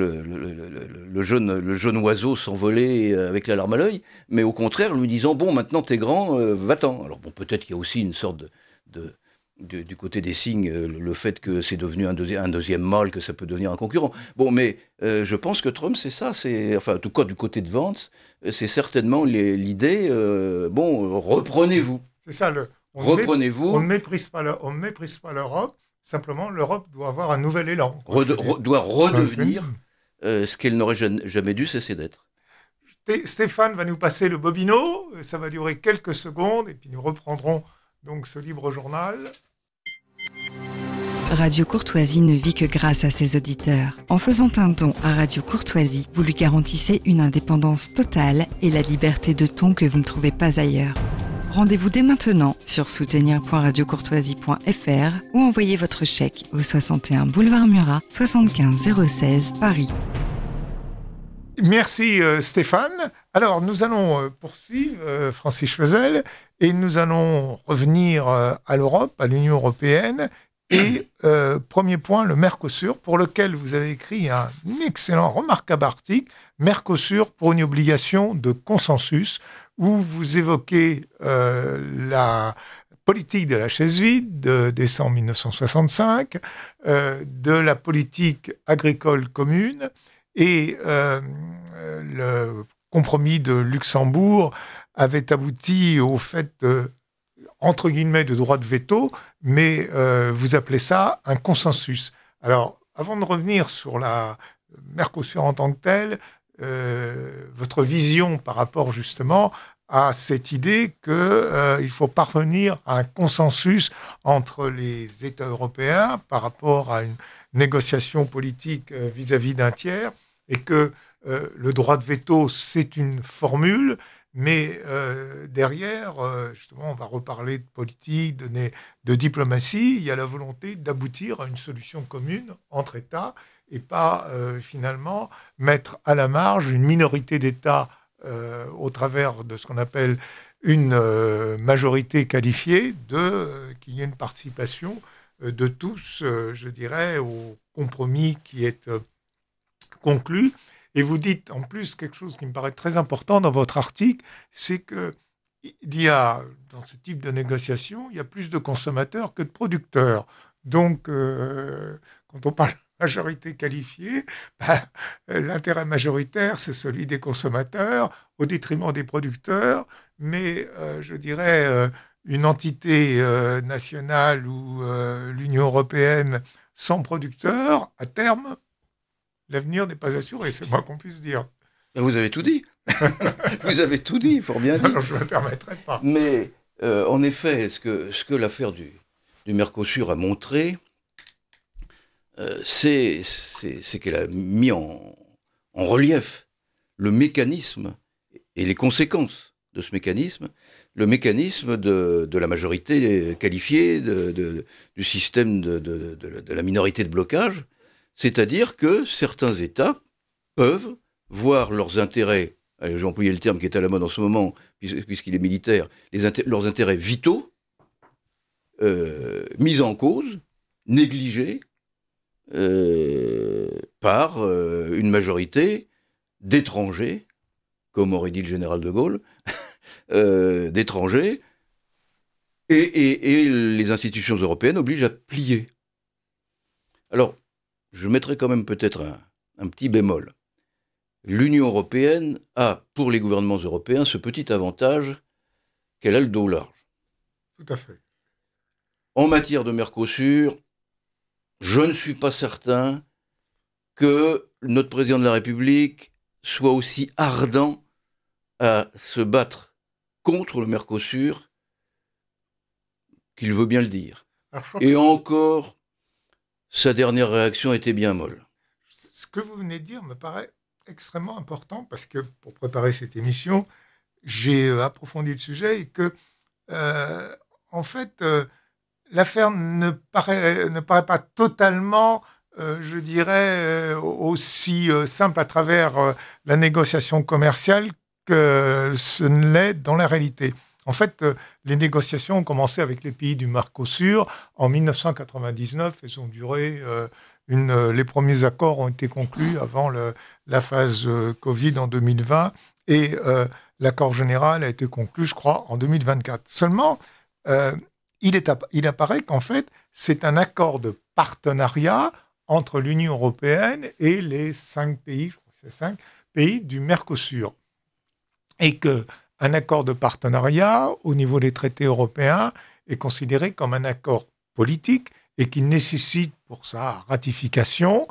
le jeune oiseau s'envoler avec la larme à l'œil, mais au contraire, lui disant, bon, maintenant t'es grand, va-t'en. Alors bon, peut-être qu'il y a aussi une sorte du côté des signes, le fait que c'est devenu un deuxième mâle, que ça peut devenir un concurrent. Bon, mais je pense que Trump, c'est ça. Enfin, en tout cas, du côté de Vance, c'est certainement l'idée, bon, reprenez-vous. C'est ça, reprenez-vous. On ne méprise pas l'Europe, simplement l'Europe doit avoir un nouvel élan. Doit redevenir ce qu'elle n'aurait jamais dû cesser d'être. Stéphane va nous passer le bobino, ça va durer quelques secondes, et puis nous reprendrons donc ce libre journal. Radio Courtoisie ne vit que grâce à ses auditeurs. En faisant un don à Radio Courtoisie, vous lui garantissez une indépendance totale et la liberté de ton que vous ne trouvez pas ailleurs. Rendez-vous dès maintenant sur soutenir.radiocourtoisie.fr ou envoyez votre chèque au 61 boulevard Murat, 75 016 Paris. Merci Stéphane. Alors nous allons poursuivre Francis Chevesel et nous allons revenir à l'Europe, à l'Union européenne. Et premier point, le Mercosur, pour lequel vous avez écrit un excellent, remarquable article, Mercosur pour une obligation de consensus, où vous évoquez la politique de la chaise vide de décembre 1965, de la politique agricole commune et le compromis de Luxembourg avait abouti au fait entre guillemets, de droit de veto, mais vous appelez ça un consensus. Alors, avant de revenir sur la Mercosur en tant que telle, votre vision par rapport justement à cette idée qu'il faut parvenir à un consensus entre les États européens par rapport à une négociation politique vis-à-vis d'un tiers, et que le droit de veto, c'est une formule, mais derrière, justement, on va reparler de politique, de diplomatie. Il y a la volonté d'aboutir à une solution commune entre États et pas finalement mettre à la marge une minorité d'États au travers de ce qu'on appelle une majorité qualifiée, qu'il y ait une participation de tous, je dirais, au compromis qui est conclu. Et vous dites en plus quelque chose qui me paraît très important dans votre article, c'est qu'il y a, dans ce type de négociation, il y a plus de consommateurs que de producteurs. Donc, quand on parle de majorité qualifiée, l'intérêt majoritaire, c'est celui des consommateurs au détriment des producteurs. Mais, je dirais, une entité nationale ou l'Union européenne sans producteurs, à terme, l'avenir n'est pas assuré, c'est moins qu'on puisse dire. Vous avez tout dit. Vous avez tout dit, fort bien dit. Alors, je ne me permettrai pas. Mais, en effet, ce que l'affaire du Mercosur a montré, c'est qu'elle a mis en relief le mécanisme et les conséquences de ce mécanisme, le mécanisme de la majorité qualifiée, du système de la minorité de blocage, c'est-à-dire que certains États peuvent voir leurs intérêts, j'ai employé le terme qui est à la mode en ce moment, puisqu'il est militaire, leurs intérêts vitaux, mis en cause, négligés, par une majorité d'étrangers, comme aurait dit le général de Gaulle, d'étrangers, et les institutions européennes obligent à plier. Alors, je mettrai quand même peut-être un petit bémol. L'Union européenne a, pour les gouvernements européens, ce petit avantage qu'elle a le dos large. Tout à fait. En matière de Mercosur, je ne suis pas certain que notre président de la République soit aussi ardent à se battre contre le Mercosur qu'il veut bien le dire. Et encore, sa dernière réaction était bien molle. Ce que vous venez de dire me paraît extrêmement important parce que pour préparer cette émission, j'ai approfondi le sujet et que, en fait, l'affaire ne paraît pas totalement, je dirais, aussi simple à travers la négociation commerciale que ce ne l'est dans la réalité. En fait, les négociations ont commencé avec les pays du Mercosur en 1999. Elles ont duré les premiers accords ont été conclus avant la phase Covid en 2020 et l'accord général a été conclu, je crois, en 2024. Seulement, il apparaît qu'en fait, c'est un accord de partenariat entre l'Union européenne et les 5 pays, je crois que c'est 5 pays du Mercosur. Et qu'un accord de partenariat, au niveau des traités européens, est considéré comme un accord politique et qui nécessite pour sa ratification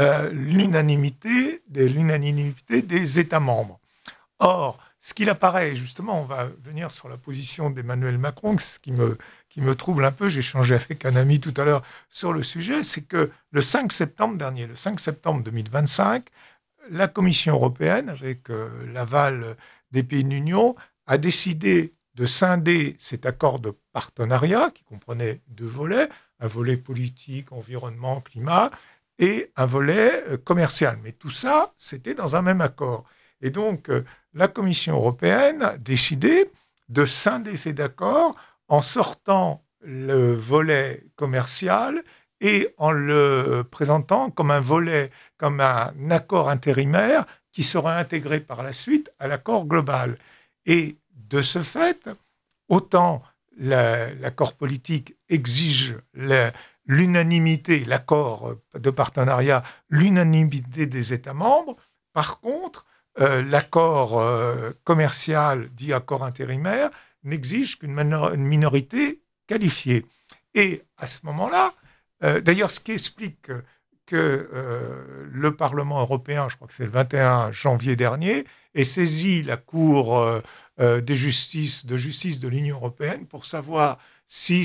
l'unanimité des États membres. Or, ce qu'il apparaît, justement, on va venir sur la position d'Emmanuel Macron, ce qui me trouble un peu, j'ai échangé avec un ami tout à l'heure sur le sujet, c'est que le 5 septembre dernier, le 5 septembre 2025, la Commission européenne, avec l'aval des pays de l'Union, a décidé de scinder cet accord de partenariat qui comprenait 2 volets, un volet politique, environnement, climat, et un volet commercial. Mais tout ça, c'était dans un même accord. Et donc, la Commission européenne a décidé de scinder cet accord en sortant le volet commercial et en le présentant comme comme un accord intérimaire qui sera intégré par la suite à l'accord global. Et de ce fait, autant l'accord politique exige l'unanimité, l'accord de partenariat, l'unanimité des États membres. Par contre, l'accord commercial, dit accord intérimaire, n'exige qu'une minorité qualifiée. Et à ce moment-là, d'ailleurs, ce qui explique que le Parlement européen, je crois que c'est le 21 janvier dernier, ait saisi la Cour de justice de l'Union européenne pour savoir si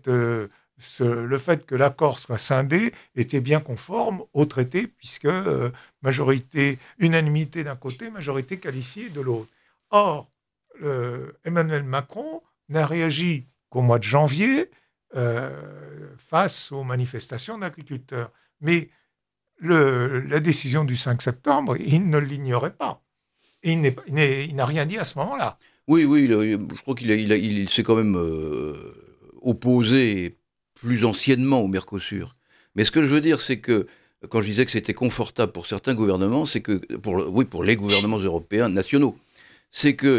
le fait que l'accord soit scindé était bien conforme au traité, puisque unanimité d'un côté, majorité qualifiée de l'autre. Or, Emmanuel Macron n'a réagi qu'au mois de janvier face aux manifestations d'agriculteurs. Mais la décision du 5 septembre, il ne l'ignorait pas. Et il n'a rien dit à ce moment-là. Oui, je crois qu'il s'est quand même opposé plus anciennement au Mercosur. Mais ce que je veux dire, c'est que, quand je disais que c'était confortable pour certains gouvernements, c'est que, pour les gouvernements européens nationaux, c'est que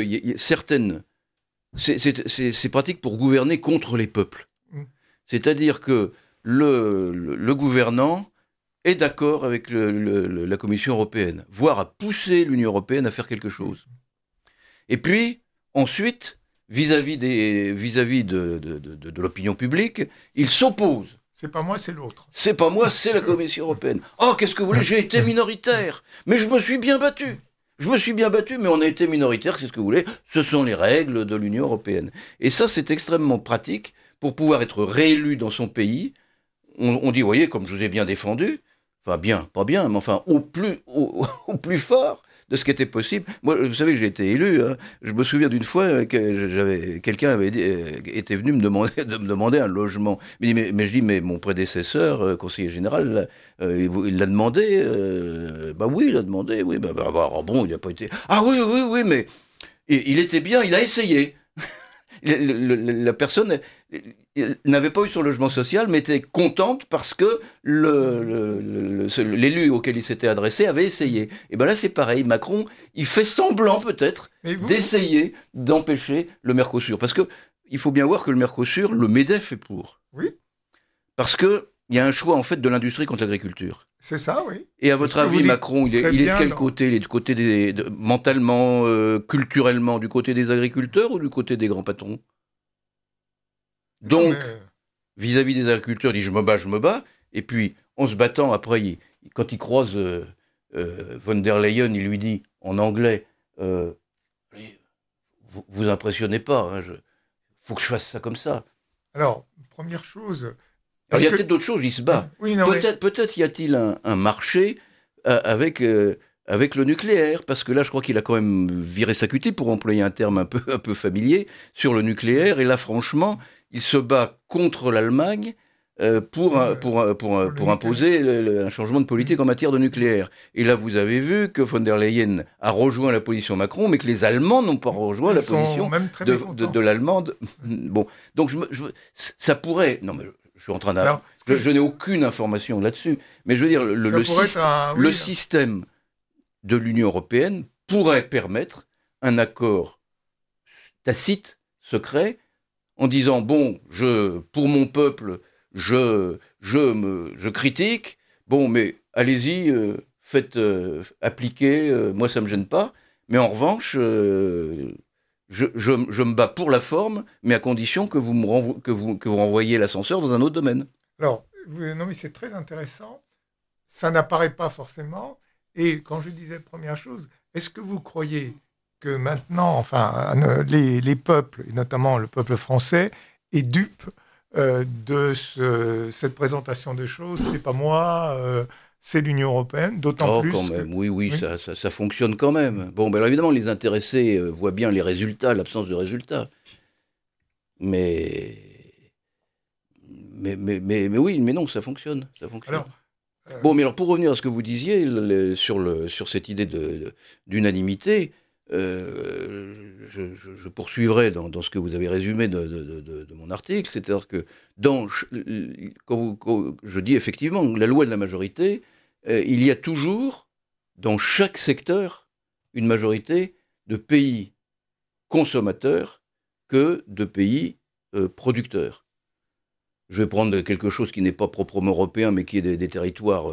c'est pratique pour gouverner contre les peuples. C'est-à-dire que le gouvernant est d'accord avec la Commission européenne, voire à pousser l'Union européenne à faire quelque chose. Et puis, ensuite, vis-à-vis de l'opinion publique, il s'oppose. C'est pas moi, c'est l'autre. C'est pas moi, c'est la Commission européenne. Oh, qu'est-ce que vous voulez, j'ai été minoritaire, mais je me suis bien battu. Mais on a été minoritaire, c'est ce que vous voulez. Ce sont les règles de l'Union européenne. Et ça, c'est extrêmement pratique pour pouvoir être réélu dans son pays. On dit, vous voyez, comme je vous ai bien défendu, enfin bien, pas bien, mais enfin au plus fort de ce qui était possible. Moi, vous savez, j'ai été élu. Hein. Je me souviens d'une fois que quelqu'un était venu me demander un logement. Mais je dis, mais mon prédécesseur, conseiller général, il l'a demandé. Bah oui, il l'a demandé. Oui, bon, il n'a pas été. Ah oui, mais il était bien. Il a essayé. La personne n'avait pas eu son logement social, mais était contente parce que l'élu auquel il s'était adressé avait essayé. Et bien là, c'est pareil. Macron, il fait semblant peut-être d'essayer d'empêcher le Mercosur. Parce qu'il faut bien voir que le Mercosur, le MEDEF est pour. Oui. Parce qu'il y a un choix, en fait, de l'industrie contre l'agriculture. C'est ça, oui. Et à votre avis, Macron, il est de quel côté ? Il est du côté mentalement, culturellement, du côté des agriculteurs ou du côté des grands patrons ? Donc, vis-à-vis des agriculteurs, il dit je me bats, et puis en se battant, après, quand il croise von der Leyen, il lui dit en anglais vous impressionnez pas, hein, faut que je fasse ça comme ça. Alors, première chose. Alors, il y a peut-être d'autres choses, il se bat. Oui, peut-être y a-t-il un marché avec le nucléaire, parce que là, je crois qu'il a quand même viré sa cutie, pour employer un terme un peu familier, sur le nucléaire, et là, franchement, il se bat contre l'Allemagne pour imposer un changement de politique en matière de nucléaire. Et là, vous avez vu que von der Leyen a rejoint la position Macron, mais que les Allemands n'ont pas rejoint la position de l'Allemande. Bon, donc ça pourrait... Non, mais je suis en train d'avoir... Je n'ai aucune information là-dessus, mais je veux dire, le système de l'Union européenne pourrait permettre un accord tacite, secret, en disant, bon, pour mon peuple... Je critique, bon, mais allez-y, faites appliquer, moi ça me gêne pas, mais en revanche, je me bats pour la forme, mais à condition que vous renvoyiez l'ascenseur dans un autre domaine. Alors, non mais c'est très intéressant, ça n'apparaît pas forcément, et quand je disais première chose, est-ce que vous croyez que maintenant, enfin, les peuples, et notamment le peuple français, est dupe de cette présentation des choses, c'est pas moi, c'est l'Union européenne, d'autant plus... quand même, oui. Ça fonctionne quand même. Bon, ben alors évidemment, les intéressés voient bien les résultats, l'absence de résultats. Mais oui, mais non, ça fonctionne. Alors, bon, mais alors pour revenir à ce que vous disiez sur cette idée d'unanimité, je poursuivrai dans ce que vous avez résumé de mon article, c'est-à-dire que quand je dis effectivement la loi de la majorité, il y a toujours dans chaque secteur une majorité de pays consommateurs que de pays producteurs. Je vais prendre quelque chose qui n'est pas proprement européen, mais qui est des territoires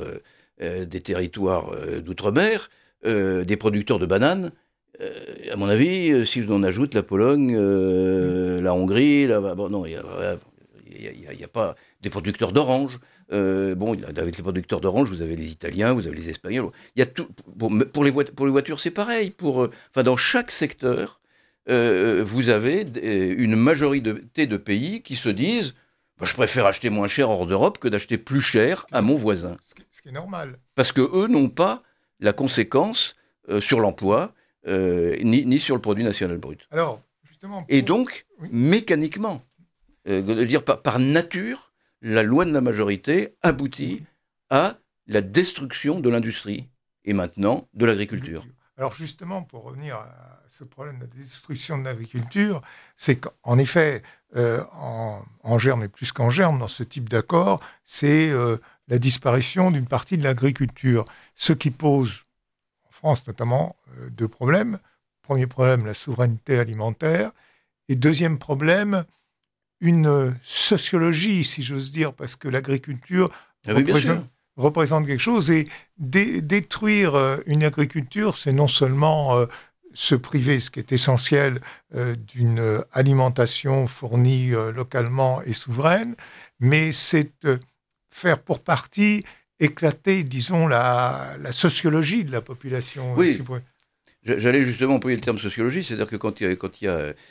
d'outre-mer, des producteurs de bananes. À mon avis, si on ajoute la Pologne, la Hongrie, non, il n'y a pas des producteurs d'orange. Avec les producteurs d'orange, vous avez les Italiens, vous avez les Espagnols. Il y a tout. Pour les voitures, c'est pareil. Dans chaque secteur, vous avez une majorité de pays qui se disent je préfère acheter moins cher hors d'Europe que d'acheter plus cher à mon voisin. Ce qui est normal. Parce qu'eux n'ont pas la conséquence sur l'emploi, ni sur le produit national brut. Alors, justement... Et donc, mécaniquement, par nature, la loi de la majorité aboutit à la destruction de l'industrie et maintenant de l'agriculture. Alors justement, pour revenir à ce problème de la destruction de l'agriculture, c'est qu'en effet, en germe et plus qu'en germe, dans ce type d'accord, c'est la disparition d'une partie de l'agriculture. Ce qui pose, en France notamment, deux problèmes. Premier problème, la souveraineté alimentaire. Et deuxième problème, une sociologie, si j'ose dire, parce que l'agriculture représente quelque chose. Et détruire une agriculture, c'est non seulement se priver, ce qui est essentiel, d'une alimentation fournie localement et souveraine, mais c'est faire pour partie éclater, disons, la sociologie de la population. Oui, j'allais justement employer le terme sociologie, c'est-à-dire que quand il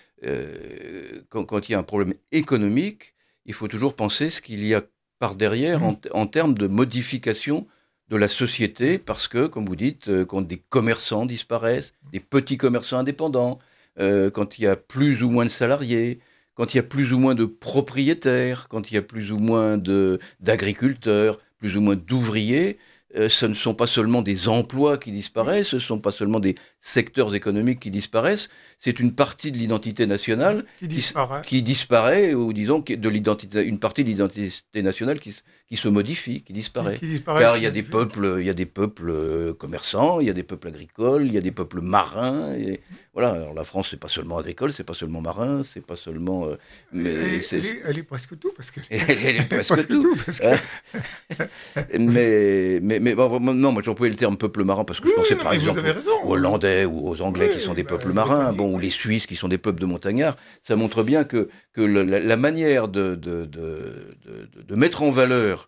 y a un problème économique, il faut toujours penser ce qu'il y a par derrière en termes de modification de la société, parce que, comme vous dites, quand des commerçants disparaissent, des petits commerçants indépendants, quand il y a plus ou moins de salariés, quand il y a plus ou moins de propriétaires, quand il y a plus ou moins d'agriculteurs, plus ou moins d'ouvriers, ce ne sont pas seulement des emplois qui disparaissent, ce ne sont pas seulement des secteurs économiques qui disparaissent, c'est une partie de l'identité nationale qui disparaît, ou disons une partie de l'identité nationale qui se modifie, qui disparaît. Car il y a des peuples commerçants, il y a des peuples agricoles, il y a des peuples marins. Voilà. Alors la France, c'est pas seulement agricole, c'est pas seulement marin, c'est pas seulement. Elle est presque tout parce que. Elle est presque tout. Parce que... mais bon, non, moi j'employais le terme peuple marin parce que je pensais par exemple aux Hollandais ou aux Anglais qui sont des peuples marins, ou les Suisses qui sont des peuples de montagnards. Ça montre bien que la manière de mettre en valeur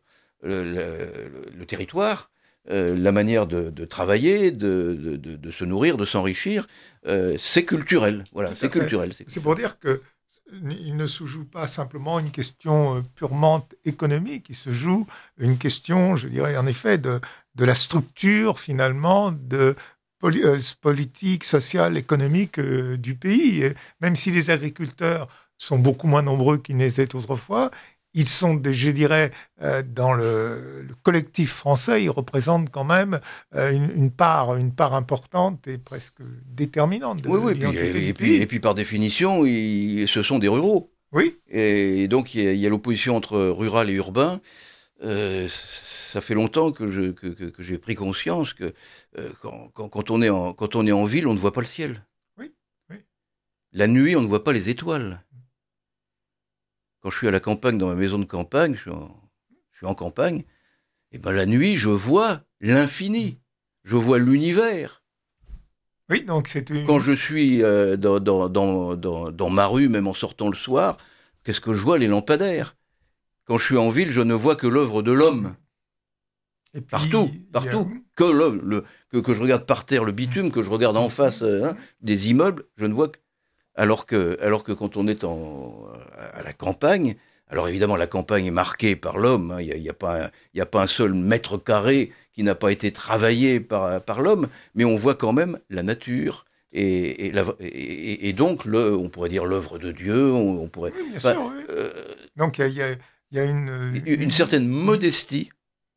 le territoire, la manière de travailler, de se nourrir, de s'enrichir, c'est culturel. Voilà, c'est culturel. C'est pour dire que il ne se joue pas simplement une question purement économique, il se joue une question, je dirais en effet, de la structure finalement de politique, sociale, économique du pays. Et même si les agriculteurs sont beaucoup moins nombreux qu'ils n'étaient autrefois. Ils sont, je dirais, dans le collectif français, ils représentent quand même une part importante et presque déterminante de l'identité du pays. Et puis par définition, ce sont des ruraux. Oui. Et donc il y a l'opposition entre rural et urbain. Ça fait longtemps que j'ai pris conscience que quand on est en ville, on ne voit pas le ciel. Oui. La nuit, on ne voit pas les étoiles. Quand je suis à la campagne, dans ma maison de campagne, je suis en campagne, et ben la nuit, je vois l'infini, je vois l'univers. Oui, donc c'est Quand je suis dans ma rue, même en sortant le soir, qu'est-ce que je vois? Les lampadaires. Quand je suis en ville, je ne vois que l'œuvre de l'homme. Et puis, partout. Que l'homme, que je regarde par terre le bitume, que je regarde en face des immeubles, je ne vois que... Alors que quand on est à la campagne, alors évidemment la campagne est marquée par l'homme, il n'y a pas un seul mètre carré qui n'a pas été travaillé par l'homme, mais on voit quand même la nature et donc on pourrait dire l'œuvre de Dieu, on pourrait... Oui, bien sûr, oui. Donc il y a une certaine modestie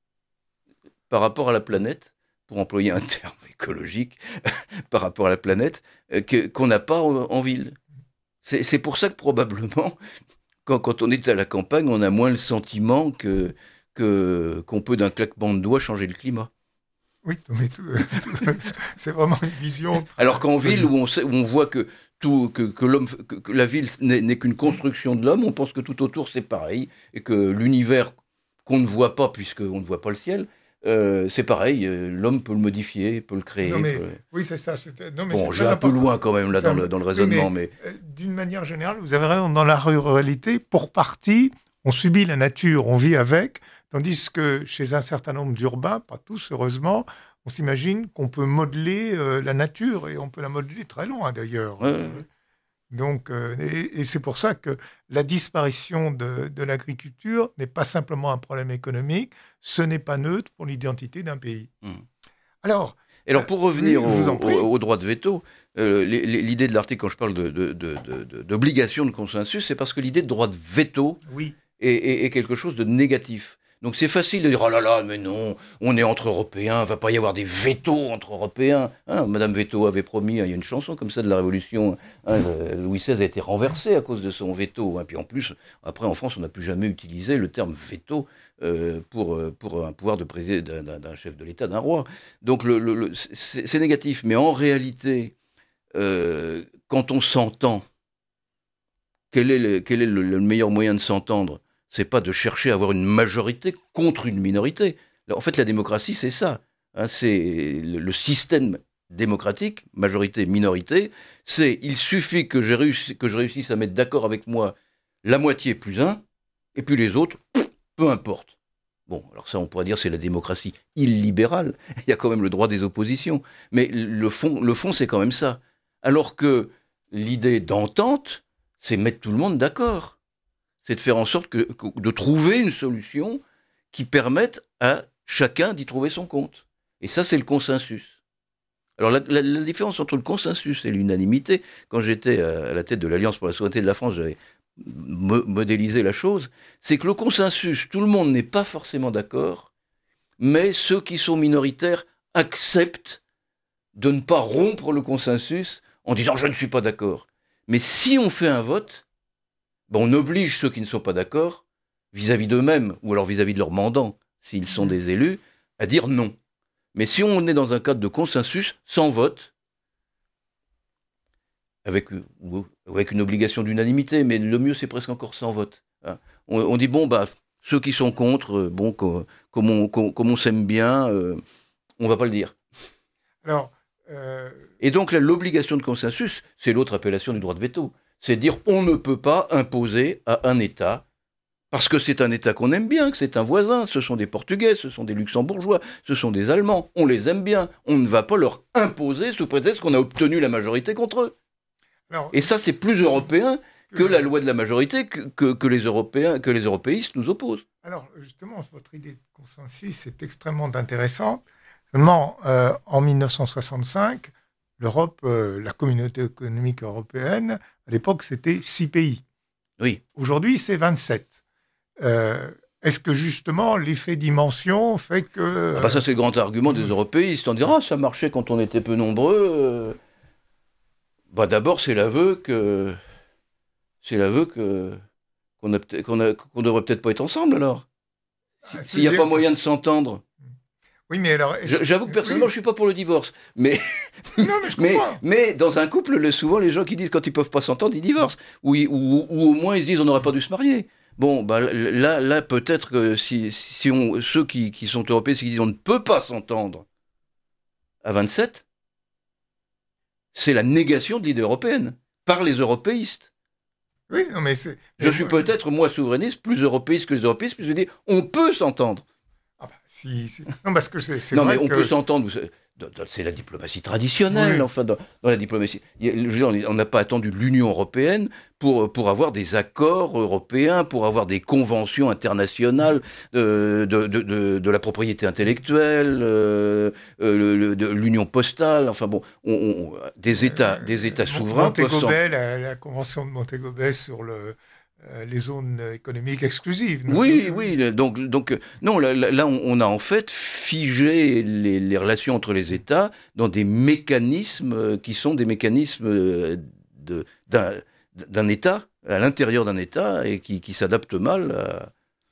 par rapport à la planète, pour employer un terme écologique, par rapport à la planète, qu'on n'a pas en ville. C'est pour ça que probablement, quand on est à la campagne, on a moins le sentiment qu'on peut d'un claquement de doigts changer le climat. Oui, mais c'est vraiment une vision... Alors qu'en ville, où on voit que la ville n'est qu'une construction de l'homme, on pense que tout autour c'est pareil, et que l'univers qu'on ne voit pas, puisqu'on ne voit pas le ciel, c'est pareil, l'homme peut le modifier, peut le créer. Oui, c'est ça. Bon, j'ai un peu loin quand même là dans le raisonnement. Mais d'une manière générale, vous avez raison, dans la ruralité, pour partie, on subit la nature, on vit avec, tandis que chez un certain nombre d'urbains, pas tous heureusement, on s'imagine qu'on peut modeler la nature, et on peut la modeler très loin d'ailleurs. Ouais. Donc, et c'est pour ça que la disparition de l'agriculture n'est pas simplement un problème économique, ce n'est pas neutre pour l'identité d'un pays. Alors, pour revenir au droit de veto, l'idée de l'article, quand je parle d'obligation de consensus, c'est parce que l'idée de droit de veto est quelque chose de négatif. Donc c'est facile de dire « Oh là là, mais non, on est entre Européens, il ne va pas y avoir des vétos entre Européens. » Madame Veto avait promis, il y a une chanson comme ça de la Révolution, Louis XVI a été renversé à cause de son veto. Puis en plus, après en France, on n'a plus jamais utilisé le terme veto pour un pouvoir de président d'un chef de l'État, d'un roi. Donc c'est négatif, mais en réalité, quand on s'entend, quel est le meilleur moyen de s'entendre ? C'est pas de chercher à avoir une majorité contre une minorité. En fait, la démocratie, c'est ça. C'est le système démocratique, majorité-minorité. Il suffit que je réussisse à mettre d'accord avec moi la moitié plus un, et puis les autres, peu importe. Bon, alors ça, on pourrait dire c'est la démocratie illibérale. Il y a quand même le droit des oppositions. Mais le fond, c'est quand même ça. Alors que l'idée d'entente, c'est mettre tout le monde d'accord. C'est de faire en sorte de trouver une solution qui permette à chacun d'y trouver son compte. Et ça, c'est le consensus. Alors la différence entre le consensus et l'unanimité, quand j'étais à la tête de l'Alliance pour la souveraineté de la France, j'avais modélisé la chose, c'est que le consensus, tout le monde n'est pas forcément d'accord, mais ceux qui sont minoritaires acceptent de ne pas rompre le consensus en disant « je ne suis pas d'accord ». Mais si on fait un vote, on oblige ceux qui ne sont pas d'accord, vis-à-vis d'eux-mêmes, ou alors vis-à-vis de leurs mandants, s'ils sont des élus, à dire non. Mais si on est dans un cadre de consensus, sans vote, avec une obligation d'unanimité, mais le mieux c'est presque encore sans vote. On dit, ceux qui sont contre, comme on s'aime bien, on ne va pas le dire. Alors, Et donc l'obligation de consensus, c'est l'autre appellation du droit de veto. C'est dire on ne peut pas imposer à un État, parce que c'est un État qu'on aime bien, que c'est un voisin, ce sont des Portugais, ce sont des Luxembourgeois, ce sont des Allemands, on les aime bien, on ne va pas leur imposer sous prétexte qu'on a obtenu la majorité contre eux. Alors, et ça c'est plus européen que la loi de la majorité que les européistes nous opposent. Alors justement, votre idée de consensus est extrêmement intéressante. Seulement, en 1965, l'Europe, la communauté économique européenne, à l'époque, c'était 6 pays. Oui. Aujourd'hui, c'est 27. Est-ce que justement l'effet dimension fait que... Ça, c'est le grand argument des européistes. On dira, ça marchait quand on était peu nombreux. D'abord, c'est l'aveu qu'on devrait peut-être pas être ensemble, alors. S'il n'y a pas moyen de s'entendre. Oui, mais alors... J'avoue que personnellement, je suis pas pour le divorce. Mais, non, mais je comprends. mais dans un couple, souvent, les gens qui disent quand ils peuvent pas s'entendre, ils divorcent. Ou au moins, ils se disent on n'aurait pas dû se marier. Bon, là, peut-être que ceux qui sont européens, qui disent on ne peut pas s'entendre à 27, c'est la négation de l'idée européenne par les européistes. Oui, non, mais c'est... Je suis peut-être, moi, souverainiste, plus européiste que les européistes, puis je dis on peut s'entendre. Ah non, parce que c'est non, vrai mais on peut s'entendre. C'est la diplomatie traditionnelle, enfin, dans la diplomatie. On n'a pas attendu l'Union européenne pour avoir des accords européens, pour avoir des conventions internationales de la propriété intellectuelle, de l'Union postale, enfin bon, des États souverains peuvent la convention de Montego Bay sur les zones économiques exclusives. Oui. Donc, non, là, on a en fait figé les relations entre les États dans des mécanismes qui sont des mécanismes d'un État, à l'intérieur d'un État, et qui s'adaptent mal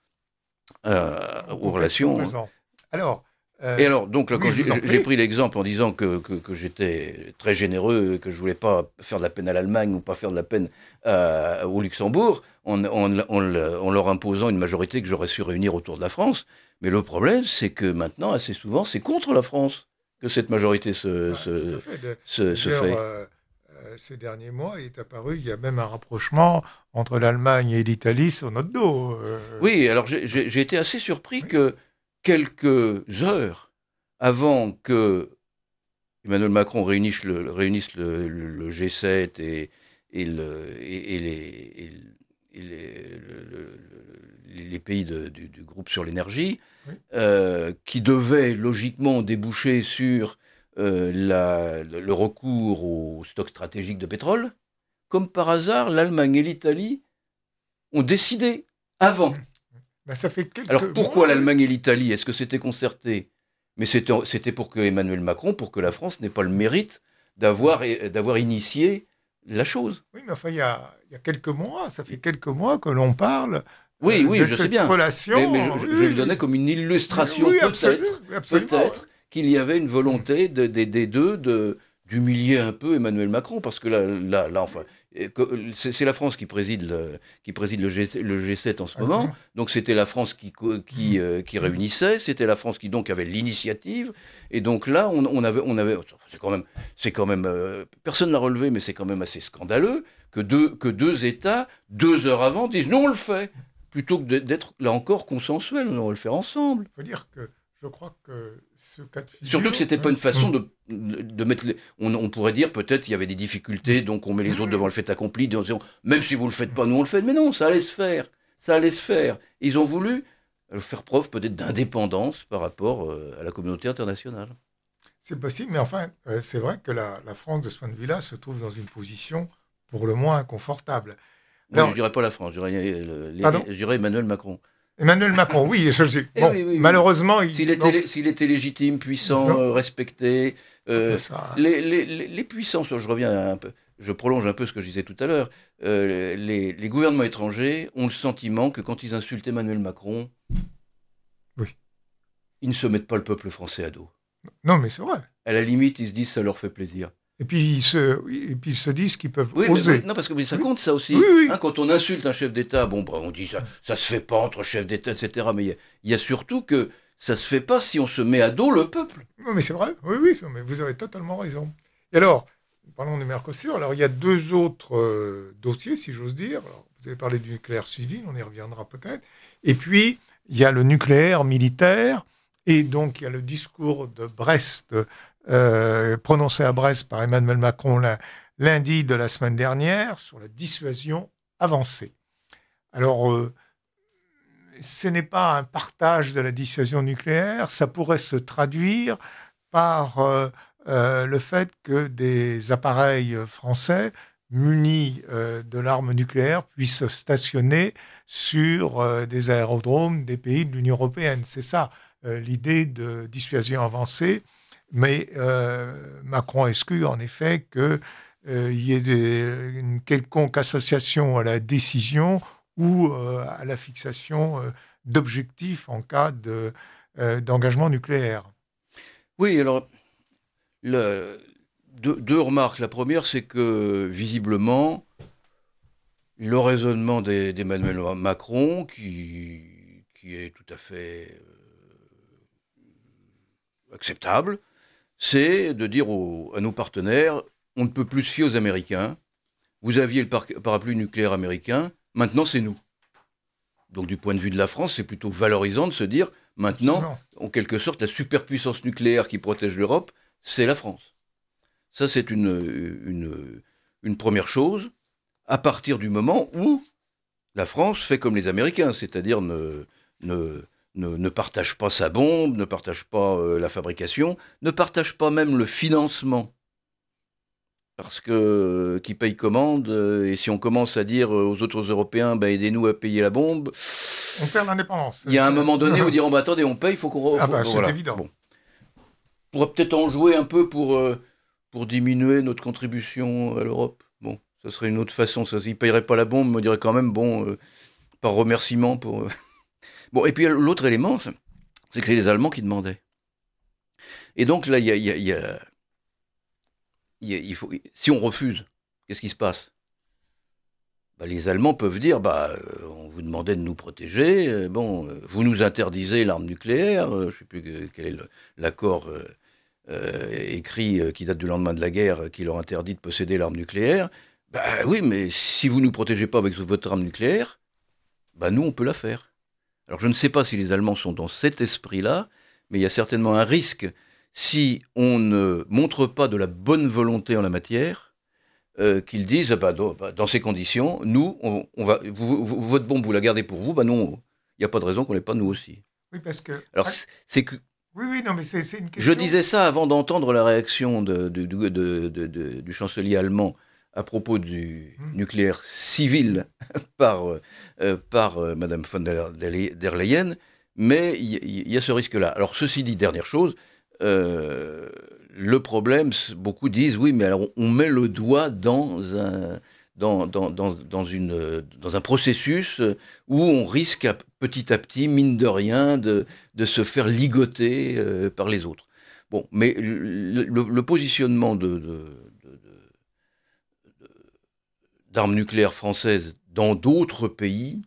aux relations. Et alors, donc, là, quand j'ai pris l'exemple en disant que j'étais très généreux, que je voulais pas faire de la peine à l'Allemagne ou pas faire de la peine au Luxembourg, en leur imposant une majorité que j'aurais su réunir autour de la France. Mais le problème, c'est que maintenant, assez souvent, c'est contre la France que cette majorité se fait. Ces derniers mois, il est apparu, il y a même un rapprochement entre l'Allemagne et l'Italie sur notre dos. Oui, alors j'ai été assez surpris que quelques heures avant que Emmanuel Macron réunisse le G7 et les pays du groupe sur l'énergie, qui devaient logiquement déboucher sur le recours aux stocks stratégiques de pétrole, comme par hasard, l'Allemagne et l'Italie ont décidé avant. Ça fait Alors pourquoi l'Allemagne et l'Italie? Est-ce que c'était concerté? Mais c'était pour que Emmanuel Macron, pour que la France n'ait pas le mérite d'avoir initié la chose. Oui, mais enfin, il y a quelques mois, ça fait quelques mois que l'on parle de je sais cette bien. relation. Mais je le donnais comme une illustration, peut-être qu'il y avait une volonté des deux d'humilier un peu Emmanuel Macron, parce que là, enfin, c'est la France qui préside le G7 en ce moment, donc c'était la France qui réunissait, c'était la France qui donc avait l'initiative, et donc là, on avait c'est quand même personne l'a relevé, mais c'est quand même assez scandaleux que deux États, 2 heures avant, disent non, on le fait, plutôt que d'être là encore consensuel, on va le faire ensemble. Il faut dire que je crois que ce cas de figure... Surtout que c'était pas une façon de mettre... On pourrait dire peut-être il y avait des difficultés, donc on met les autres devant le fait accompli, même si vous le faites pas, nous on le fait. Mais non, ça allait se faire. Ils ont voulu faire preuve peut-être d'indépendance par rapport à la communauté internationale. C'est possible, mais enfin, c'est vrai que la France, de ce point de vue-là, se trouve dans une position pour le moins inconfortable. Alors, je dirais pas la France, je dirais Emmanuel Macron. Emmanuel Macron, oui. Malheureusement... S'il était légitime, puissant, respecté, les puissances, je reviens un peu, je prolonge un peu ce que je disais tout à l'heure, les gouvernements étrangers ont le sentiment que quand ils insultent Emmanuel Macron, ils ne se mettent pas le peuple français à dos. Non, mais c'est vrai. À la limite, ils se disent ça leur fait plaisir. Et puis ils se disent qu'ils peuvent oser. Non, parce que ça compte ça aussi. Hein, quand on insulte un chef d'État, on dit ça se fait pas entre chefs d'État, etc. Mais il y a surtout que ça se fait pas si on se met à dos le peuple. Non, mais c'est vrai. Oui, mais vous avez totalement raison. Et alors, parlons du Mercosur. Alors, il y a 2 autres dossiers, si j'ose dire. Alors, vous avez parlé du nucléaire civil, on y reviendra peut-être. Et puis, il y a le nucléaire militaire. Et donc, il y a le discours de Brest, prononcé à Brest par Emmanuel Macron lundi de la semaine dernière sur la dissuasion avancée. Alors, ce n'est pas un partage de la dissuasion nucléaire, ça pourrait se traduire par le fait que des appareils français munis de l'arme nucléaire puissent stationner sur des aérodromes des pays de l'Union européenne. C'est ça l'idée de dissuasion avancée. Mais Macron exclut en effet qu'il y ait une quelconque association à la décision ou à la fixation d'objectifs en cas d'engagement nucléaire. Oui, alors, deux remarques. La première, c'est que, visiblement, le raisonnement d'Emmanuel Macron, qui est tout à fait acceptable, c'est de dire à nos partenaires, on ne peut plus se fier aux Américains. Vous aviez le parapluie nucléaire américain, maintenant c'est nous. Donc du point de vue de la France, c'est plutôt valorisant de se dire, maintenant, Absolument. en quelque sorte, la superpuissance nucléaire qui protège l'Europe, c'est la France. Ça, c'est une première chose, à partir du moment où la France fait comme les Américains, c'est-à-dire ne partage pas sa bombe, ne partage pas la fabrication, ne partage pas même le financement. Parce que qui paye commande, et si on commence à dire aux autres Européens, aidez-nous à payer la bombe, On perd l'indépendance. il y a un moment donné où ils diront, attendez, on paye, il faut qu'on... C'est évident. Bon. On pourrait peut-être en jouer un peu pour diminuer notre contribution à l'Europe. Bon, ça serait une autre façon. Ils ne payeraient pas la bombe, mais on dirait quand même, par remerciement pour... Bon, et puis l'autre élément, c'est que c'est les Allemands qui demandaient. Et donc là, il faut, si on refuse, qu'est-ce qui se passe ? Les Allemands peuvent dire, on vous demandait de nous protéger, vous nous interdisez l'arme nucléaire, je ne sais plus quel est l'accord écrit qui date du lendemain de la guerre, qui leur interdit de posséder l'arme nucléaire. Oui, mais si vous ne nous protégez pas avec votre arme nucléaire, nous, on peut la faire. Alors je ne sais pas si les Allemands sont dans cet esprit-là, mais il y a certainement un risque si on ne montre pas de la bonne volonté en la matière, qu'ils disent, dans ces conditions, nous, votre bombe, vous la gardez pour vous, non, il n'y a pas de raison qu'on l'ait pas nous aussi. Oui, parce que... Alors, c'est que... Oui, non, mais c'est une question... Je disais ça avant d'entendre la réaction du chancelier allemand à propos du nucléaire civil par Madame von der Leyen, mais il y a ce risque-là. Alors, ceci dit, dernière chose, le problème, beaucoup disent, oui, mais alors on met le doigt dans un processus où on risque petit à petit, mine de rien, de se faire ligoter par les autres. Bon, mais le positionnement d'armes nucléaires françaises dans d'autres pays...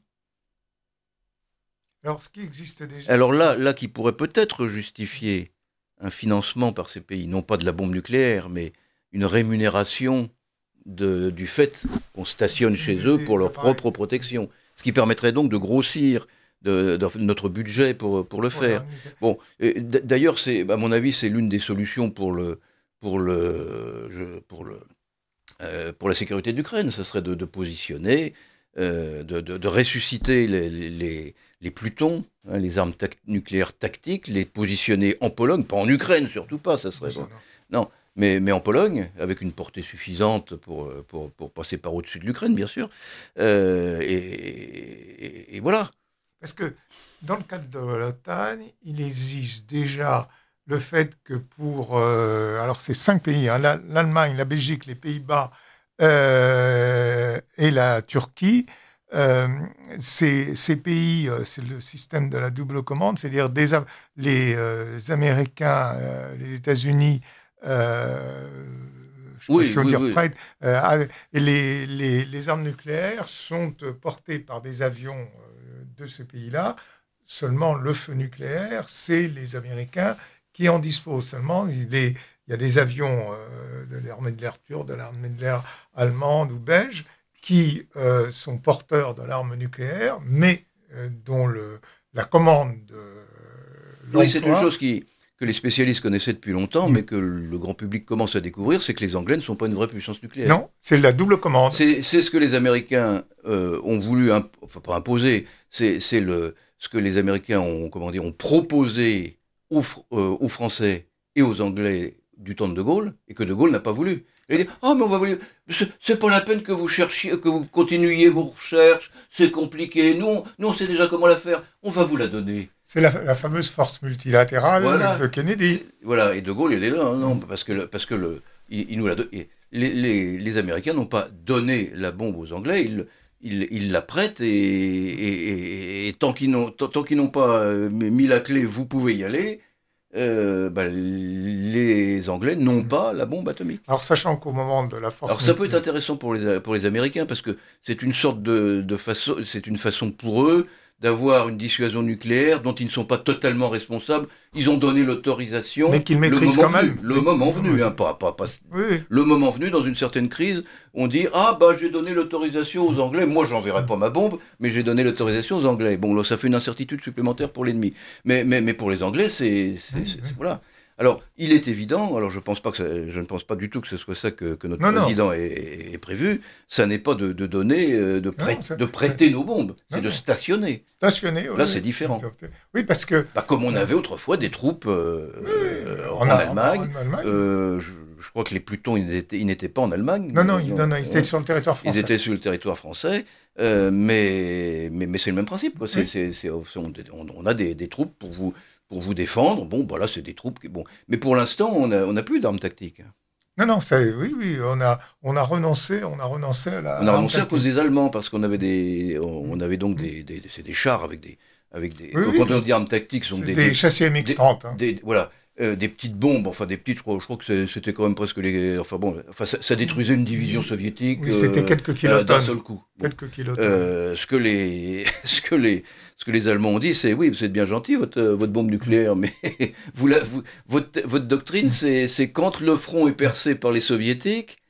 Alors, ce qui existe déjà... Alors là, qui pourrait peut-être justifier un financement par ces pays, non pas de la bombe nucléaire, mais une rémunération du fait qu'on stationne chez eux pour leur propre protection. Ce qui permettrait donc de grossir notre budget pour le faire. Bon, d'ailleurs, à mon avis, c'est l'une des solutions pour la sécurité d'Ukraine. Ce serait de positionner, de ressusciter les Plutons, les armes nucléaires tactiques, les positionner en Pologne, pas en Ukraine surtout pas, ça serait bon. Non, mais en Pologne, avec une portée suffisante pour passer par au-dessus de l'Ukraine, bien sûr. Et voilà. Parce que dans le cadre de l'OTAN, il existe déjà le fait que alors c'est 5 pays, l'Allemagne, la Belgique, les Pays-Bas et la Turquie, ces pays, c'est le système de la double commande, c'est-à-dire les Américains, les États-Unis, prêtent, et les armes nucléaires sont portées par des avions de ces pays-là. Seulement, le feu nucléaire, c'est les Américains qui en disposent. Seulement, il y a des avions de l'armée de l'air turque, de l'armée de l'air allemande ou belge, qui sont porteurs de l'arme nucléaire, mais dont la commande de l'emploi... Oui, c'est une chose que les spécialistes connaissaient depuis longtemps, mais que le grand public commence à découvrir, c'est que les Anglais ne sont pas une vraie puissance nucléaire. Non, c'est la double commande. C'est ce que les Américains ont voulu, pas imposer, c'est ce que les Américains ont proposé aux Français et aux Anglais du temps de De Gaulle, et que De Gaulle n'a pas voulu. Il dit, mais on va vous... C'est pas la peine que vous cherchiez, que vous continuiez vos recherches, c'est compliqué, nous on sait déjà comment la faire, on va vous la donner. C'est la fameuse force multilatérale de Kennedy. Voilà, et De Gaulle, il est là, non, parce que il nous l'a donné. Les Américains n'ont pas donné la bombe aux Anglais, ils la prêtent, et tant qu'ils n'ont pas mis la clé, vous pouvez y aller. Les Anglais n'ont pas la bombe atomique. Alors, sachant qu'au moment de la force... Alors, ça peut être intéressant pour les Américains, parce que c'est une sorte c'est une façon pour eux d'avoir une dissuasion nucléaire dont ils ne sont pas totalement responsables. Ils ont donné l'autorisation. Mais qu'ils maîtrisent quand même. Le moment venu, oui. Oui. Le moment venu, dans une certaine crise, on dit, j'ai donné l'autorisation aux Anglais, moi j'enverrai pas ma bombe, mais j'ai donné l'autorisation aux Anglais. Bon, là, ça fait une incertitude supplémentaire pour l'ennemi. Mais pour les Anglais, voilà. Alors, il est évident, alors je ne pense pas du tout que ce soit ça que notre président ait prévu, ça n'est pas de donner, de prêter nos bombes, c'est de stationner. Stationner, oui. Là, c'est différent. Oui, parce que... comme on avait autrefois des troupes en Allemagne. Je crois que les Plutons, ils n'étaient pas en Allemagne. Non, ils étaient sur le territoire français. Ils étaient sur le territoire français, mais c'est le même principe, quoi. On a des troupes pour vous défendre. Bon, là, c'est des troupes mais pour l'instant, on n'a plus d'armes tactiques. Non, oui, on a renoncé à la... On a renoncé à cause des Allemands, parce qu'on avait donc c'est des chars avec des quand on dit armes tactiques, ce sont des châssis MX-30. Voilà. Des petites bombes, des petites, je crois que c'était quand même presque ça détruisait une division soviétique. Oui, c'était quelques kilotonnes. D'un seul coup. Quelques kilotonnes. Ce que les Allemands ont dit, c'est oui, vous êtes bien gentil, votre bombe nucléaire, mais votre doctrine, c'est quand le front est percé par les soviétiques,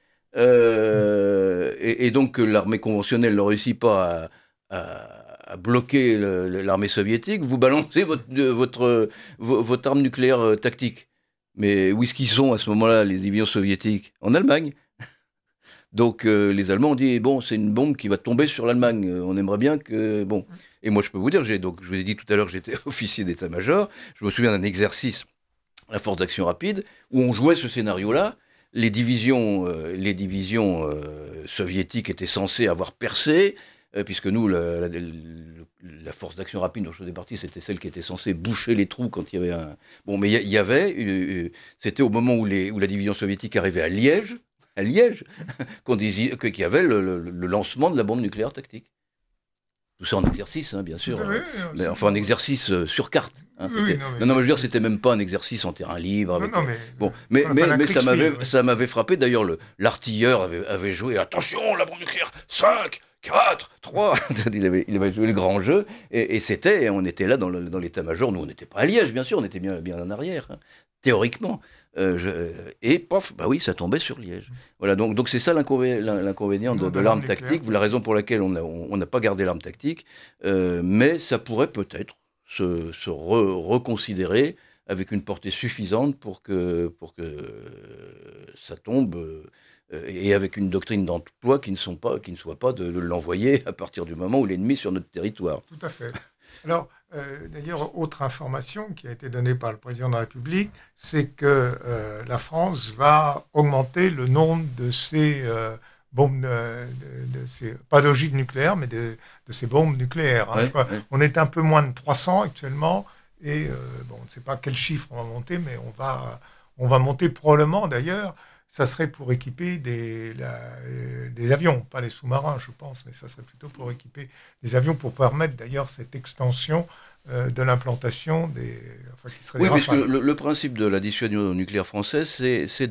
et donc que l'armée conventionnelle ne réussit pas à bloquer l'armée soviétique, vous balancez votre arme nucléaire tactique. Mais où est-ce qu'ils sont à ce moment-là, les divisions soviétiques? En Allemagne. Donc les Allemands ont dit, c'est une bombe qui va tomber sur l'Allemagne. On aimerait bien que... Et moi, je peux vous dire, je vous ai dit tout à l'heure que j'étais officier d'état-major. Je me souviens d'un exercice, la force d'action rapide, où on jouait ce scénario-là. Les divisions soviétiques étaient censées avoir percé, puisque nous, la force d'action rapide dont je faisais partie, c'était celle qui était censée boucher les trous quand il y avait un... mais il y avait... C'était au moment où la division soviétique arrivait à Liège, qu'on disait qu'il y avait le lancement de la bombe nucléaire tactique. Tout ça en exercice, bien sûr. Oui, mais en exercice sur carte. Non, je veux dire, c'était même pas un exercice en terrain libre. Mais ça m'avait frappé. D'ailleurs, l'artilleur avait joué, attention, la bombe nucléaire, 5, 4, 3. il avait joué le grand jeu. Et on était là dans l'état-major. Nous, on n'était pas à Liège, bien sûr, on était bien en arrière, théoriquement. Et pof, oui, ça tombait sur Liège. Voilà, donc c'est ça l'inconvénient de l'arme tactique. La raison pour laquelle on n'a pas gardé l'arme tactique, mais ça pourrait peut-être se reconsidérer avec une portée suffisante pour que ça tombe, et avec une doctrine d'emploi qui ne soit pas de l'envoyer à partir du moment où l'ennemi est sur notre territoire. Tout à fait. Alors, d'ailleurs, autre information qui a été donnée par le président de la République, c'est que la France va augmenter le nombre de ses bombes, pas d'ogives nucléaires, mais de ces bombes nucléaires. On est un peu moins de 300 actuellement, et on ne sait pas quel chiffre on va monter, mais on va monter probablement d'ailleurs. Ça serait pour équiper des avions, pas les sous-marins, je pense, mais ça serait plutôt pour équiper des avions, pour permettre d'ailleurs cette extension de l'implantation qui serait des puisque Rafales. Le principe de la dissuasion nucléaire française, c'est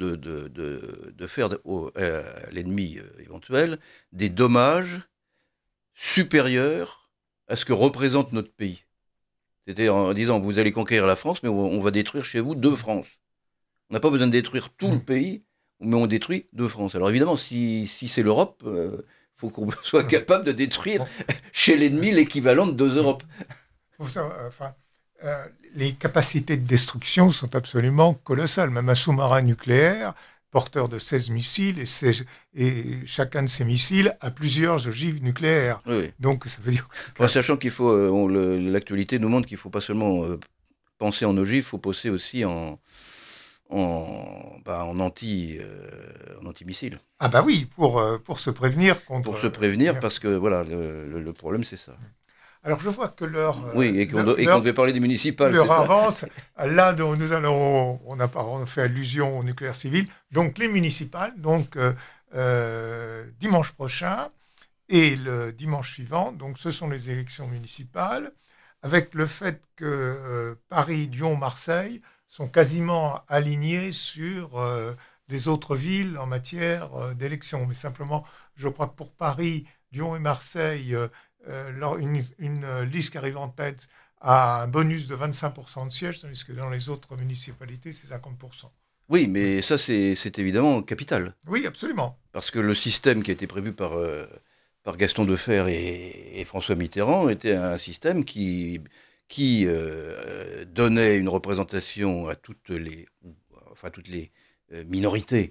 de faire à l'ennemi éventuel des dommages supérieurs à ce que représente notre pays. C'était en disant, vous allez conquérir la France, mais on va détruire chez vous 2 France. On n'a pas besoin de détruire tout le pays, mais on détruit 2 France. Alors évidemment, si c'est l'Europe, il faut qu'on soit capable de détruire chez l'ennemi l'équivalent de 2 Europes. Les capacités de destruction sont absolument colossales. Même un sous-marin nucléaire, porteur de 16 missiles, et chacun de ces missiles a plusieurs ogives nucléaires. Oui. Donc ça veut dire... Sachant qu'il faut... l'actualité nous montre qu'il ne faut pas seulement penser en ogives, il faut penser aussi en anti-missile. Ah bah oui, pour se prévenir contre... Pour se prévenir, parce que voilà, le problème c'est ça. Alors je vois que l'heure... Oui, et qu'on devait parler des municipales, l'heure c'est ça. avance. Là, on fait allusion au nucléaire civil. Donc les municipales, donc dimanche prochain et le dimanche suivant, donc ce sont les élections municipales, avec le fait que Paris, Lyon, Marseille sont quasiment alignés sur les autres villes en matière d'élections. Mais simplement, je crois que pour Paris, Lyon et Marseille, une liste qui arrive en tête a un bonus de 25% de sièges, tandis que dans les autres municipalités, c'est 50%. Oui, mais ça, c'est évidemment capital. Oui, absolument. Parce que le système qui a été prévu par Gaston Defferre et François Mitterrand était un système qui donnait une représentation à toutes les minorités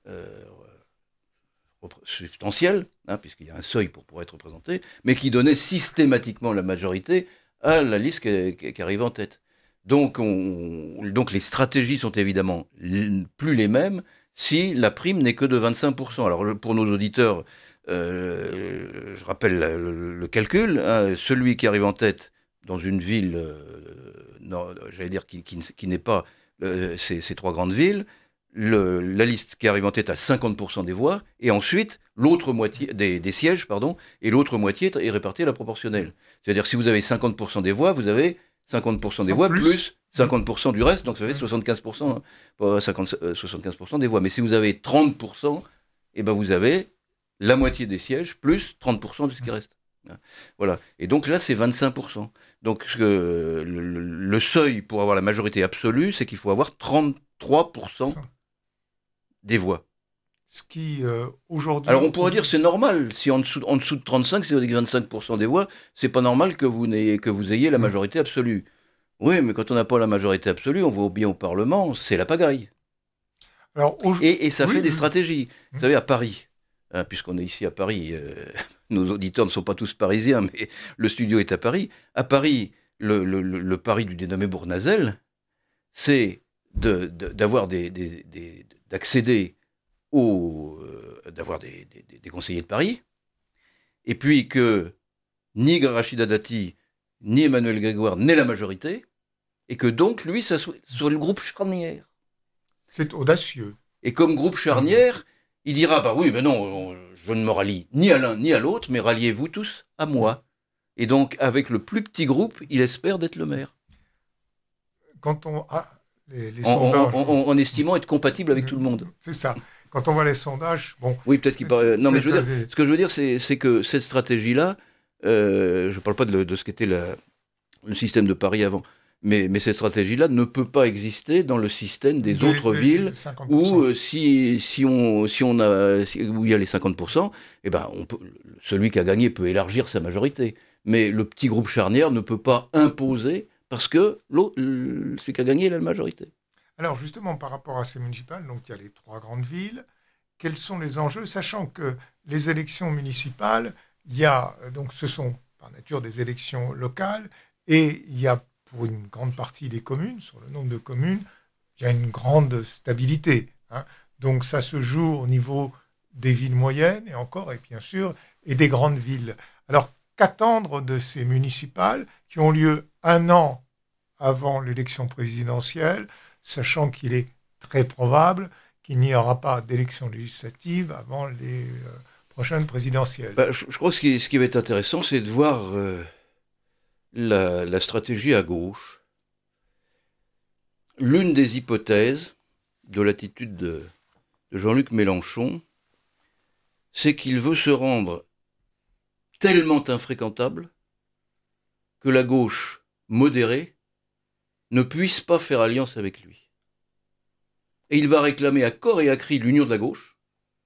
substantielles, puisqu'il y a un seuil pour être représenté, mais qui donnait systématiquement la majorité à la liste qui arrive en tête. Donc les stratégies sont évidemment plus les mêmes si la prime n'est que de 25%. Alors pour nos auditeurs, je rappelle le calcul. Celui qui arrive en tête dans une ville, j'allais dire qui n'est pas ces trois grandes villes, la liste qui arrive en tête a 50% des voix, et ensuite l'autre moitié des sièges, et l'autre moitié est répartie à la proportionnelle. C'est-à-dire si vous avez 50% des voix, vous avez 50% des voix plus 50% du reste, donc ça fait 75%, 75% des voix. Mais si vous avez 30%, eh ben vous avez la moitié des sièges plus 30% de ce qui reste. Voilà. Et donc là, c'est 25%. Donc le seuil pour avoir la majorité absolue, c'est qu'il faut avoir 33% des voix. Ce qui, aujourd'hui... Alors on pourrait dire c'est normal, si en dessous de 35, si vous avez 25% des voix, c'est pas normal que vous ayez la majorité absolue. Oui, mais quand on n'a pas la majorité absolue, on voit bien au Parlement, c'est la pagaille. Alors, et ça fait des stratégies. Vous savez, à Paris, puisqu'on est ici à Paris, nos auditeurs ne sont pas tous parisiens, mais le studio est à Paris. À Paris, le pari du dénommé Bournazel, c'est d'accéder d'avoir des conseillers de Paris, et puis que ni Rachida Dati, ni Emmanuel Grégoire n'aient la majorité, et que donc, lui, ça soit sur le groupe charnière. C'est audacieux. Et comme groupe charnière, il dira, bah oui, mais non, je ne me rallie ni à l'un ni à l'autre, mais ralliez-vous tous à moi. Et donc, avec le plus petit groupe, il espère d'être le maire. Quand on a les sondages... En estimant être compatible avec tout le monde. C'est ça. Quand on voit les sondages, bon... Oui, peut-être qu'il parle... Non, mais ce que je veux dire, c'est que cette stratégie-là, je ne parle pas de ce qu'était le système de Paris avant, mais cette stratégie-là ne peut pas exister dans le système des autres villes où, où il y a les 50%, eh ben, celui qui a gagné peut élargir sa majorité. Mais le petit groupe charnière ne peut pas imposer parce que celui qui a gagné, il a la majorité. Alors justement, par rapport à ces municipales, donc il y a les trois grandes villes, quels sont les enjeux, sachant que les élections municipales, donc ce sont par nature des élections locales, et il y a pour une grande partie des communes, sur le nombre de communes, il y a une grande stabilité. Donc ça se joue au niveau des villes moyennes, et bien sûr, et des grandes villes. Alors qu'attendre de ces municipales qui ont lieu un an avant l'élection présidentielle, sachant qu'il est très probable qu'il n'y aura pas d'élection législative avant les prochaines présidentielles. Je crois que ce qui va être intéressant, c'est de voir la stratégie à gauche. L'une des hypothèses de l'attitude de Jean-Luc Mélenchon, c'est qu'il veut se rendre tellement infréquentable que la gauche modérée ne puisse pas faire alliance avec lui. Et il va réclamer à corps et à cri l'union de la gauche,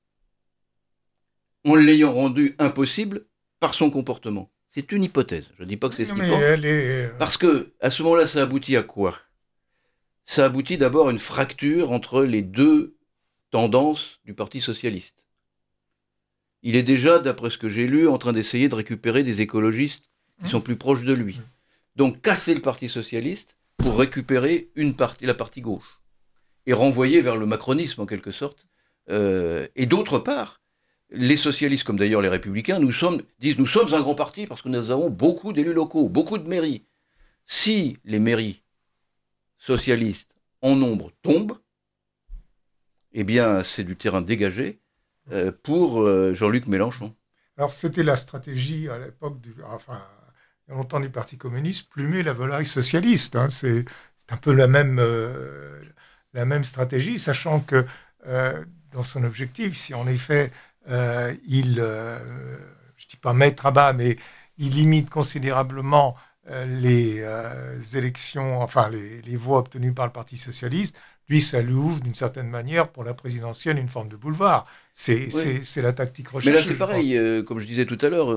en l'ayant rendu impossible par son comportement. C'est une hypothèse. Je ne dis pas que c'est ce qu'il pense. Parce que, à ce moment-là, ça aboutit à quoi ? Ça aboutit d'abord à une fracture entre les deux tendances du Parti socialiste. Il est déjà, d'après ce que j'ai lu, en train d'essayer de récupérer des écologistes qui sont plus proches de lui. Donc, casser le Parti socialiste pour récupérer la partie gauche. est renvoyé vers le macronisme en quelque sorte. Et d'autre part, les socialistes, comme d'ailleurs les républicains, disent nous sommes un grand parti parce que nous avons beaucoup d'élus locaux, beaucoup de mairies. Si les mairies socialistes en nombre tombent, eh bien c'est du terrain dégagé pour Jean-Luc Mélenchon. Alors c'était la stratégie à l'époque, il y a longtemps du Parti communiste, plumer la volaille socialiste. Hein. C'est un peu la même stratégie, sachant que dans son objectif, si en effet je ne dis pas mettre à bas, mais il limite considérablement les élections, les voix obtenues par le Parti socialiste, lui, ça lui ouvre d'une certaine manière pour la présidentielle une forme de boulevard. C'est la tactique recherchée. Mais là, c'est pareil, comme je disais tout à l'heure,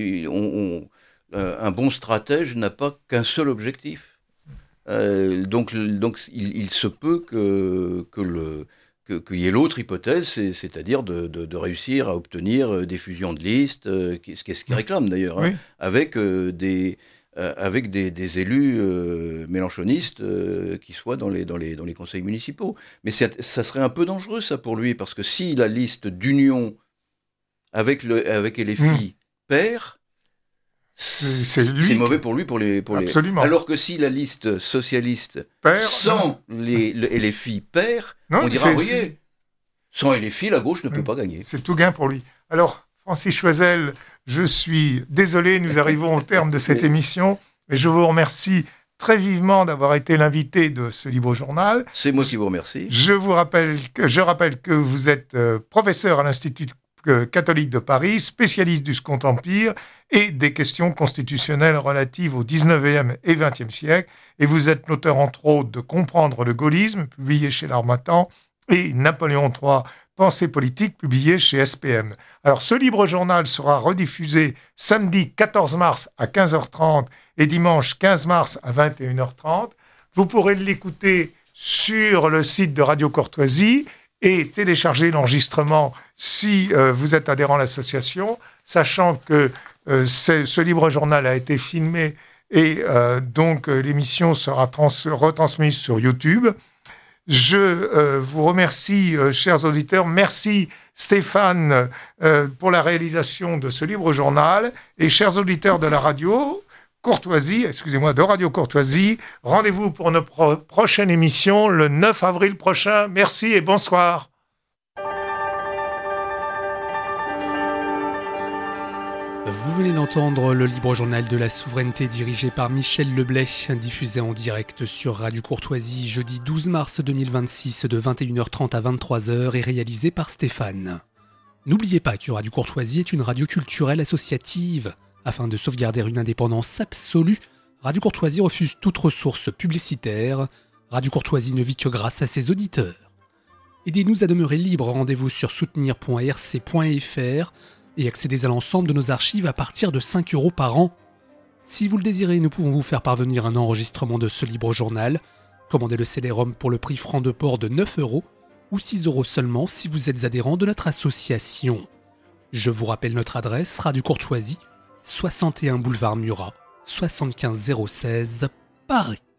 un bon stratège n'a pas qu'un seul objectif. Donc il se peut qu'il y ait l'autre hypothèse, c'est-à-dire de réussir à obtenir des fusions de listes, ce qu'ils réclament d'ailleurs, hein, avec des élus mélenchonistes qui soient dans les conseils municipaux. Mais ça serait un peu dangereux, ça, pour lui, parce que si la liste d'union avec LFI perd, c'est mauvais pour lui, pour les. Absolument. Alors que si la liste socialiste sans les LFI perd, on dira, voyez, sans LFI, la gauche ne peut pas gagner. C'est tout gain pour lui. Alors, Francis Choisel, je suis désolé, nous arrivons au terme de cette émission, mais je vous remercie très vivement d'avoir été l'invité de ce Libre Journal. C'est moi qui vous remercie. Je rappelle que vous êtes professeur à l'Institut catholique de Paris, spécialiste du Second Empire et des questions constitutionnelles relatives au 19e et 20e siècle. Et vous êtes l'auteur, entre autres, de Comprendre le gaullisme, publié chez l'Harmattan, et Napoléon III, Pensée politique, publié chez SPM. Alors, ce Libre Journal sera rediffusé samedi 14 mars à 15h30 et dimanche 15 mars à 21h30. Vous pourrez l'écouter sur le site de Radio Courtoisie et télécharger l'enregistrement si vous êtes adhérent à l'association, sachant que ce Libre Journal a été filmé et donc l'émission sera retransmise sur YouTube. Je vous remercie, chers auditeurs. Merci Stéphane pour la réalisation de ce Libre Journal. Et chers auditeurs de la radio de Radio Courtoisie, rendez-vous pour notre prochaine émission le 9 avril prochain. Merci et bonsoir. Vous venez d'entendre le Libre Journal de la Souveraineté dirigé par Michel Leblay, diffusé en direct sur Radio Courtoisie jeudi 12 mars 2026 de 21h30 à 23h et réalisé par Stéphane. N'oubliez pas que Radio Courtoisie est une radio culturelle associative. Afin de sauvegarder une indépendance absolue, Radio Courtoisie refuse toute ressource publicitaire. Radio Courtoisie ne vit que grâce à ses auditeurs. Aidez-nous à demeurer libres, rendez-vous sur soutenir.rc.fr et accédez à l'ensemble de nos archives à partir de 5 € par an. Si vous le désirez, nous pouvons vous faire parvenir un enregistrement de ce Libre Journal. Commandez le CD-ROM pour le prix franc de port de 9 € ou 6 € seulement si vous êtes adhérent de notre association. Je vous rappelle notre adresse, Radio Courtoisie, 61 boulevard Murat, 75 016, Paris.